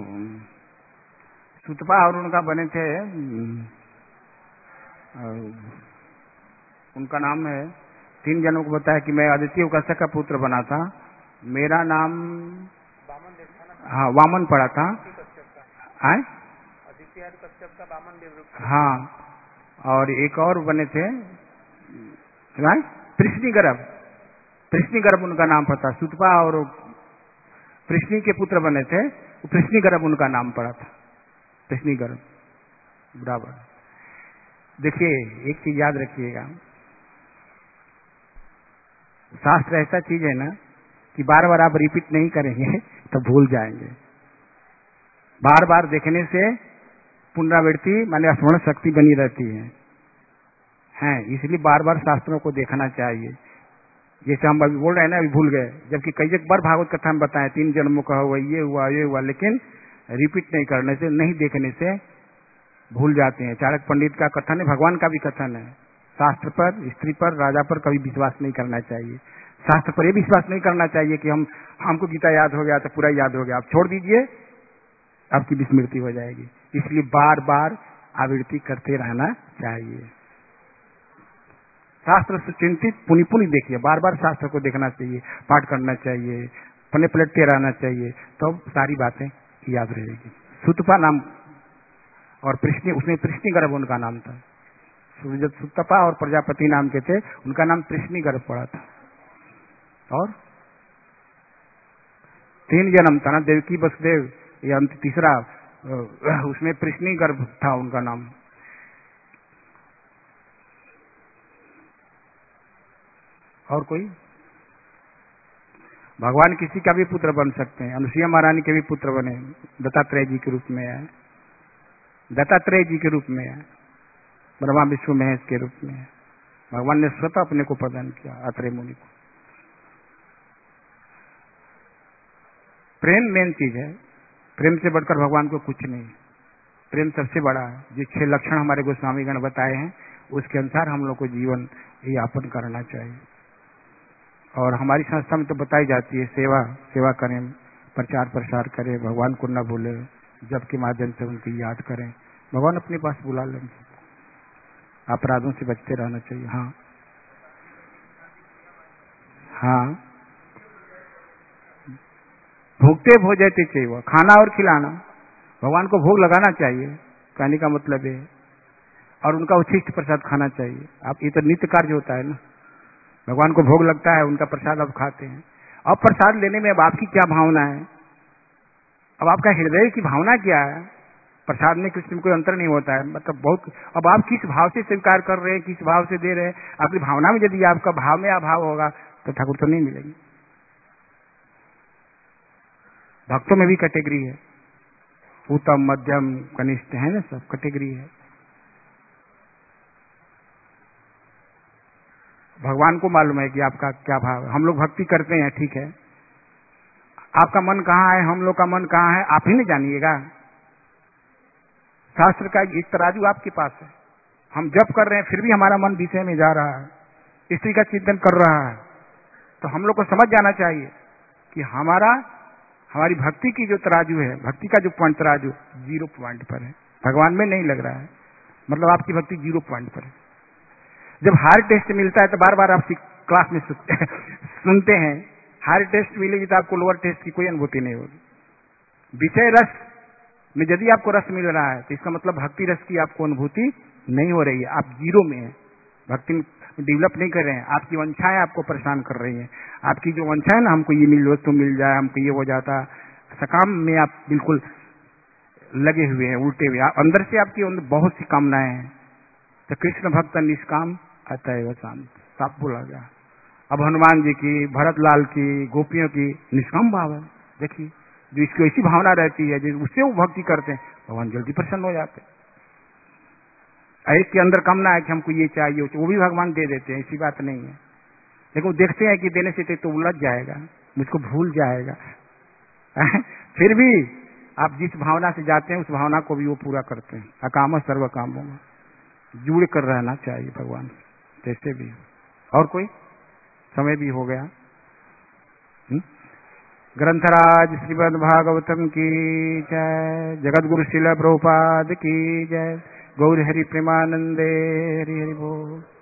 सुतपा और उनका बने थे, उनका नाम है, 3 जन्मों को बताया कि मैं आदित्य उपासक का पुत्र बना था, मेरा नाम वामन देव था ना, हाँ वामन पड़ा था, आदित्य कश्यप का वामन देव रूप, हाँ, और एक और बने थे कृष्णी गर्भ उनका नाम पड़ा, सुतपा और कृष्णी के पुत्र बने थे, कृष्णी गर्भ उनका नाम पड़ा था, कृष्णी गर्भ बराबर। देखिए एक चीज याद रखिएगा, शास्त्र ऐसा चीज है ना कि बार बार आप रिपीट नहीं करेंगे तो भूल जाएंगे। बार बार देखने से पुनरावृत्ति माने स्मरण शक्ति बनी रहती है, इसलिए बार बार शास्त्रों को देखना चाहिए। जैसे हम अभी बोल रहे हैं ना, अभी भूल गए, जबकि कई एक बार भागवत कथा में बताएं 3 जन्मों का हुआ, ये हुआ, लेकिन रिपीट नहीं करने से, नहीं देखने से भूल जाते हैं। चाणक्य पंडित का कथन है, भगवान का भी कथन है, शास्त्र पर, स्त्री पर, राजा पर कभी विश्वास नहीं करना चाहिए। शास्त्र पर यह विश्वास नहीं करना चाहिए कि हमको गीता याद हो गया तो पूरा याद हो गया, आप छोड़ दीजिए, आपकी विस्मृति हो जाएगी। इसलिए बार बार आवृत्ति करते रहना चाहिए। शास्त्र से चिंतित पुनि पुनि देखिए, बार बार शास्त्र को देखना चाहिए, पाठ करना चाहिए, अपने पलटते रहना चाहिए, तो सारी बातें याद रहेगी। सुतपा नाम और प्रश्नि, उसमें प्रश्नि गर्भ उनका नाम था। जब सुतपा और प्रजापति नाम के थे, उनका नाम प्रश्नि गर्भ पड़ा था। और 3 जन्म था ना, देवकी वसुदेव, या तीसरा उसमें प्रश्नि गर्भ था उनका नाम। और कोई? भगवान किसी का भी पुत्र बन सकते हैं। अनुसुईया महारानी के भी पुत्र बने, दत्तात्रेय जी के रूप में है, दत्तात्रेय जी के रूप में है, ब्रह्मा विष्णु महेश के रूप में है। भगवान ने स्वतः अपने को प्रदान किया अत्रेय मुनि को। प्रेम मेन चीज है, प्रेम से बढ़कर भगवान को कुछ नहीं। प्रेम सबसे बड़ा है। जो 6 लक्षण हमारे गोस्वामी गण बताए हैं, उसके अनुसार हम लोग को जीवन यापन करना चाहिए। और हमारी संस्था में तो बताई जाती है, सेवा करें, प्रचार प्रसार करें, भगवान को न भूलें, जप के माध्यम से उनकी याद करें, भगवान अपने पास बुला लें। अपराधों से बचते रहना चाहिए। हाँ हाँ, भोगते भोजते चाहिए, वो खाना और खिलाना, भगवान को भोग लगाना चाहिए, कहने का मतलब है। और उनका उच्छिष्ट प्रसाद खाना चाहिए। आप, ये तो नित्य कार्य होता है ना, भगवान को भोग लगता है, उनका प्रसाद आप खाते हैं। अब प्रसाद लेने में अब आपकी क्या भावना है, अब आपका हृदय की भावना क्या है। प्रसाद में कृष्ण में कोई अंतर नहीं होता है, मतलब बहुत। अब आप किस भाव से स्वीकार कर रहे हैं, किस भाव से दे रहे हैं, आपकी भावना में यदि आपका भाव में अभाव होगा तो ठाकुर तो नहीं मिलेंगे। भक्तों में भी कैटेगरी है, उत्तम, मध्यम, कनिष्ठ, है ना, सब कैटेगरी है। भगवान को मालूम है कि आपका क्या भाव है। हम लोग भक्ति करते हैं, ठीक है, आपका मन कहाँ है, हम लोग का मन कहाँ है, आप ही नहीं जानिएगा। शास्त्र का एक तराजू आपके पास है। हम जप कर रहे हैं, फिर भी हमारा मन विषय में जा रहा है, स्त्री का चिंतन कर रहा है, तो हम लोग को समझ जाना चाहिए कि हमारी भक्ति की जो तराजू है, भक्ति का जो पॉइंट तराजू 0 पॉइंट पर है, भगवान में नहीं लग रहा है, मतलब आपकी भक्ति 0 पॉइंट पर है। जब हायर टेस्ट मिलता है तो बार बार आप क्लास में सुनते हैं, हायर टेस्ट मिलेगी तो आपको लोअर टेस्ट की कोई अनुभूति नहीं होगी। विषय रस में यदि आपको रस मिल रहा है तो इसका मतलब भक्ति रस की आपको अनुभूति नहीं हो रही है, आप 0 में हैं, भक्ति डेवलप नहीं कर रहे हैं। आपकी वंछाएं आपको परेशान कर रही हैं। आपकी जो वंछा है ना, हमको ये मिल जाए, हमको ये हो जाता, सकाम में आप बिल्कुल लगे हुए हैं, उल्टे हुए, अंदर से आपकी अंदर बहुत सी कामनाएं हैं। तो कृष्ण भक्त निष्काम अतएव शांत, साफ बोला गया। अब हनुमान जी की, भरत लाल की, गोपियों की निष्काम भाव है। देखिए, जो इसकी ऐसी भावना रहती है, जो उससे वो भक्ति करते हैं, भगवान जल्दी प्रसन्न हो जाते हैं। एक के अंदर कामना है कि हमको ये चाहिए, वो भी भगवान दे देते हैं, ऐसी बात नहीं है। लेकिन वो देखते हैं कि देने से तो उलझ जाएगा, मुझको भूल जाएगा। फिर भी आप जिस भावना से जाते हैं, उस भावना को भी वो पूरा करते हैं। अकाम सर्व कामों में जुड़ कर रहना चाहिए भगवान, जैसे भी। और कोई? समय भी हो गया। ग्रंथराज श्रीमद् भागवतम की जय, जगत गुरु श्रील प्रभुपाद की जय, गौर हरि प्रेमानंदे, हरि हरि बोल।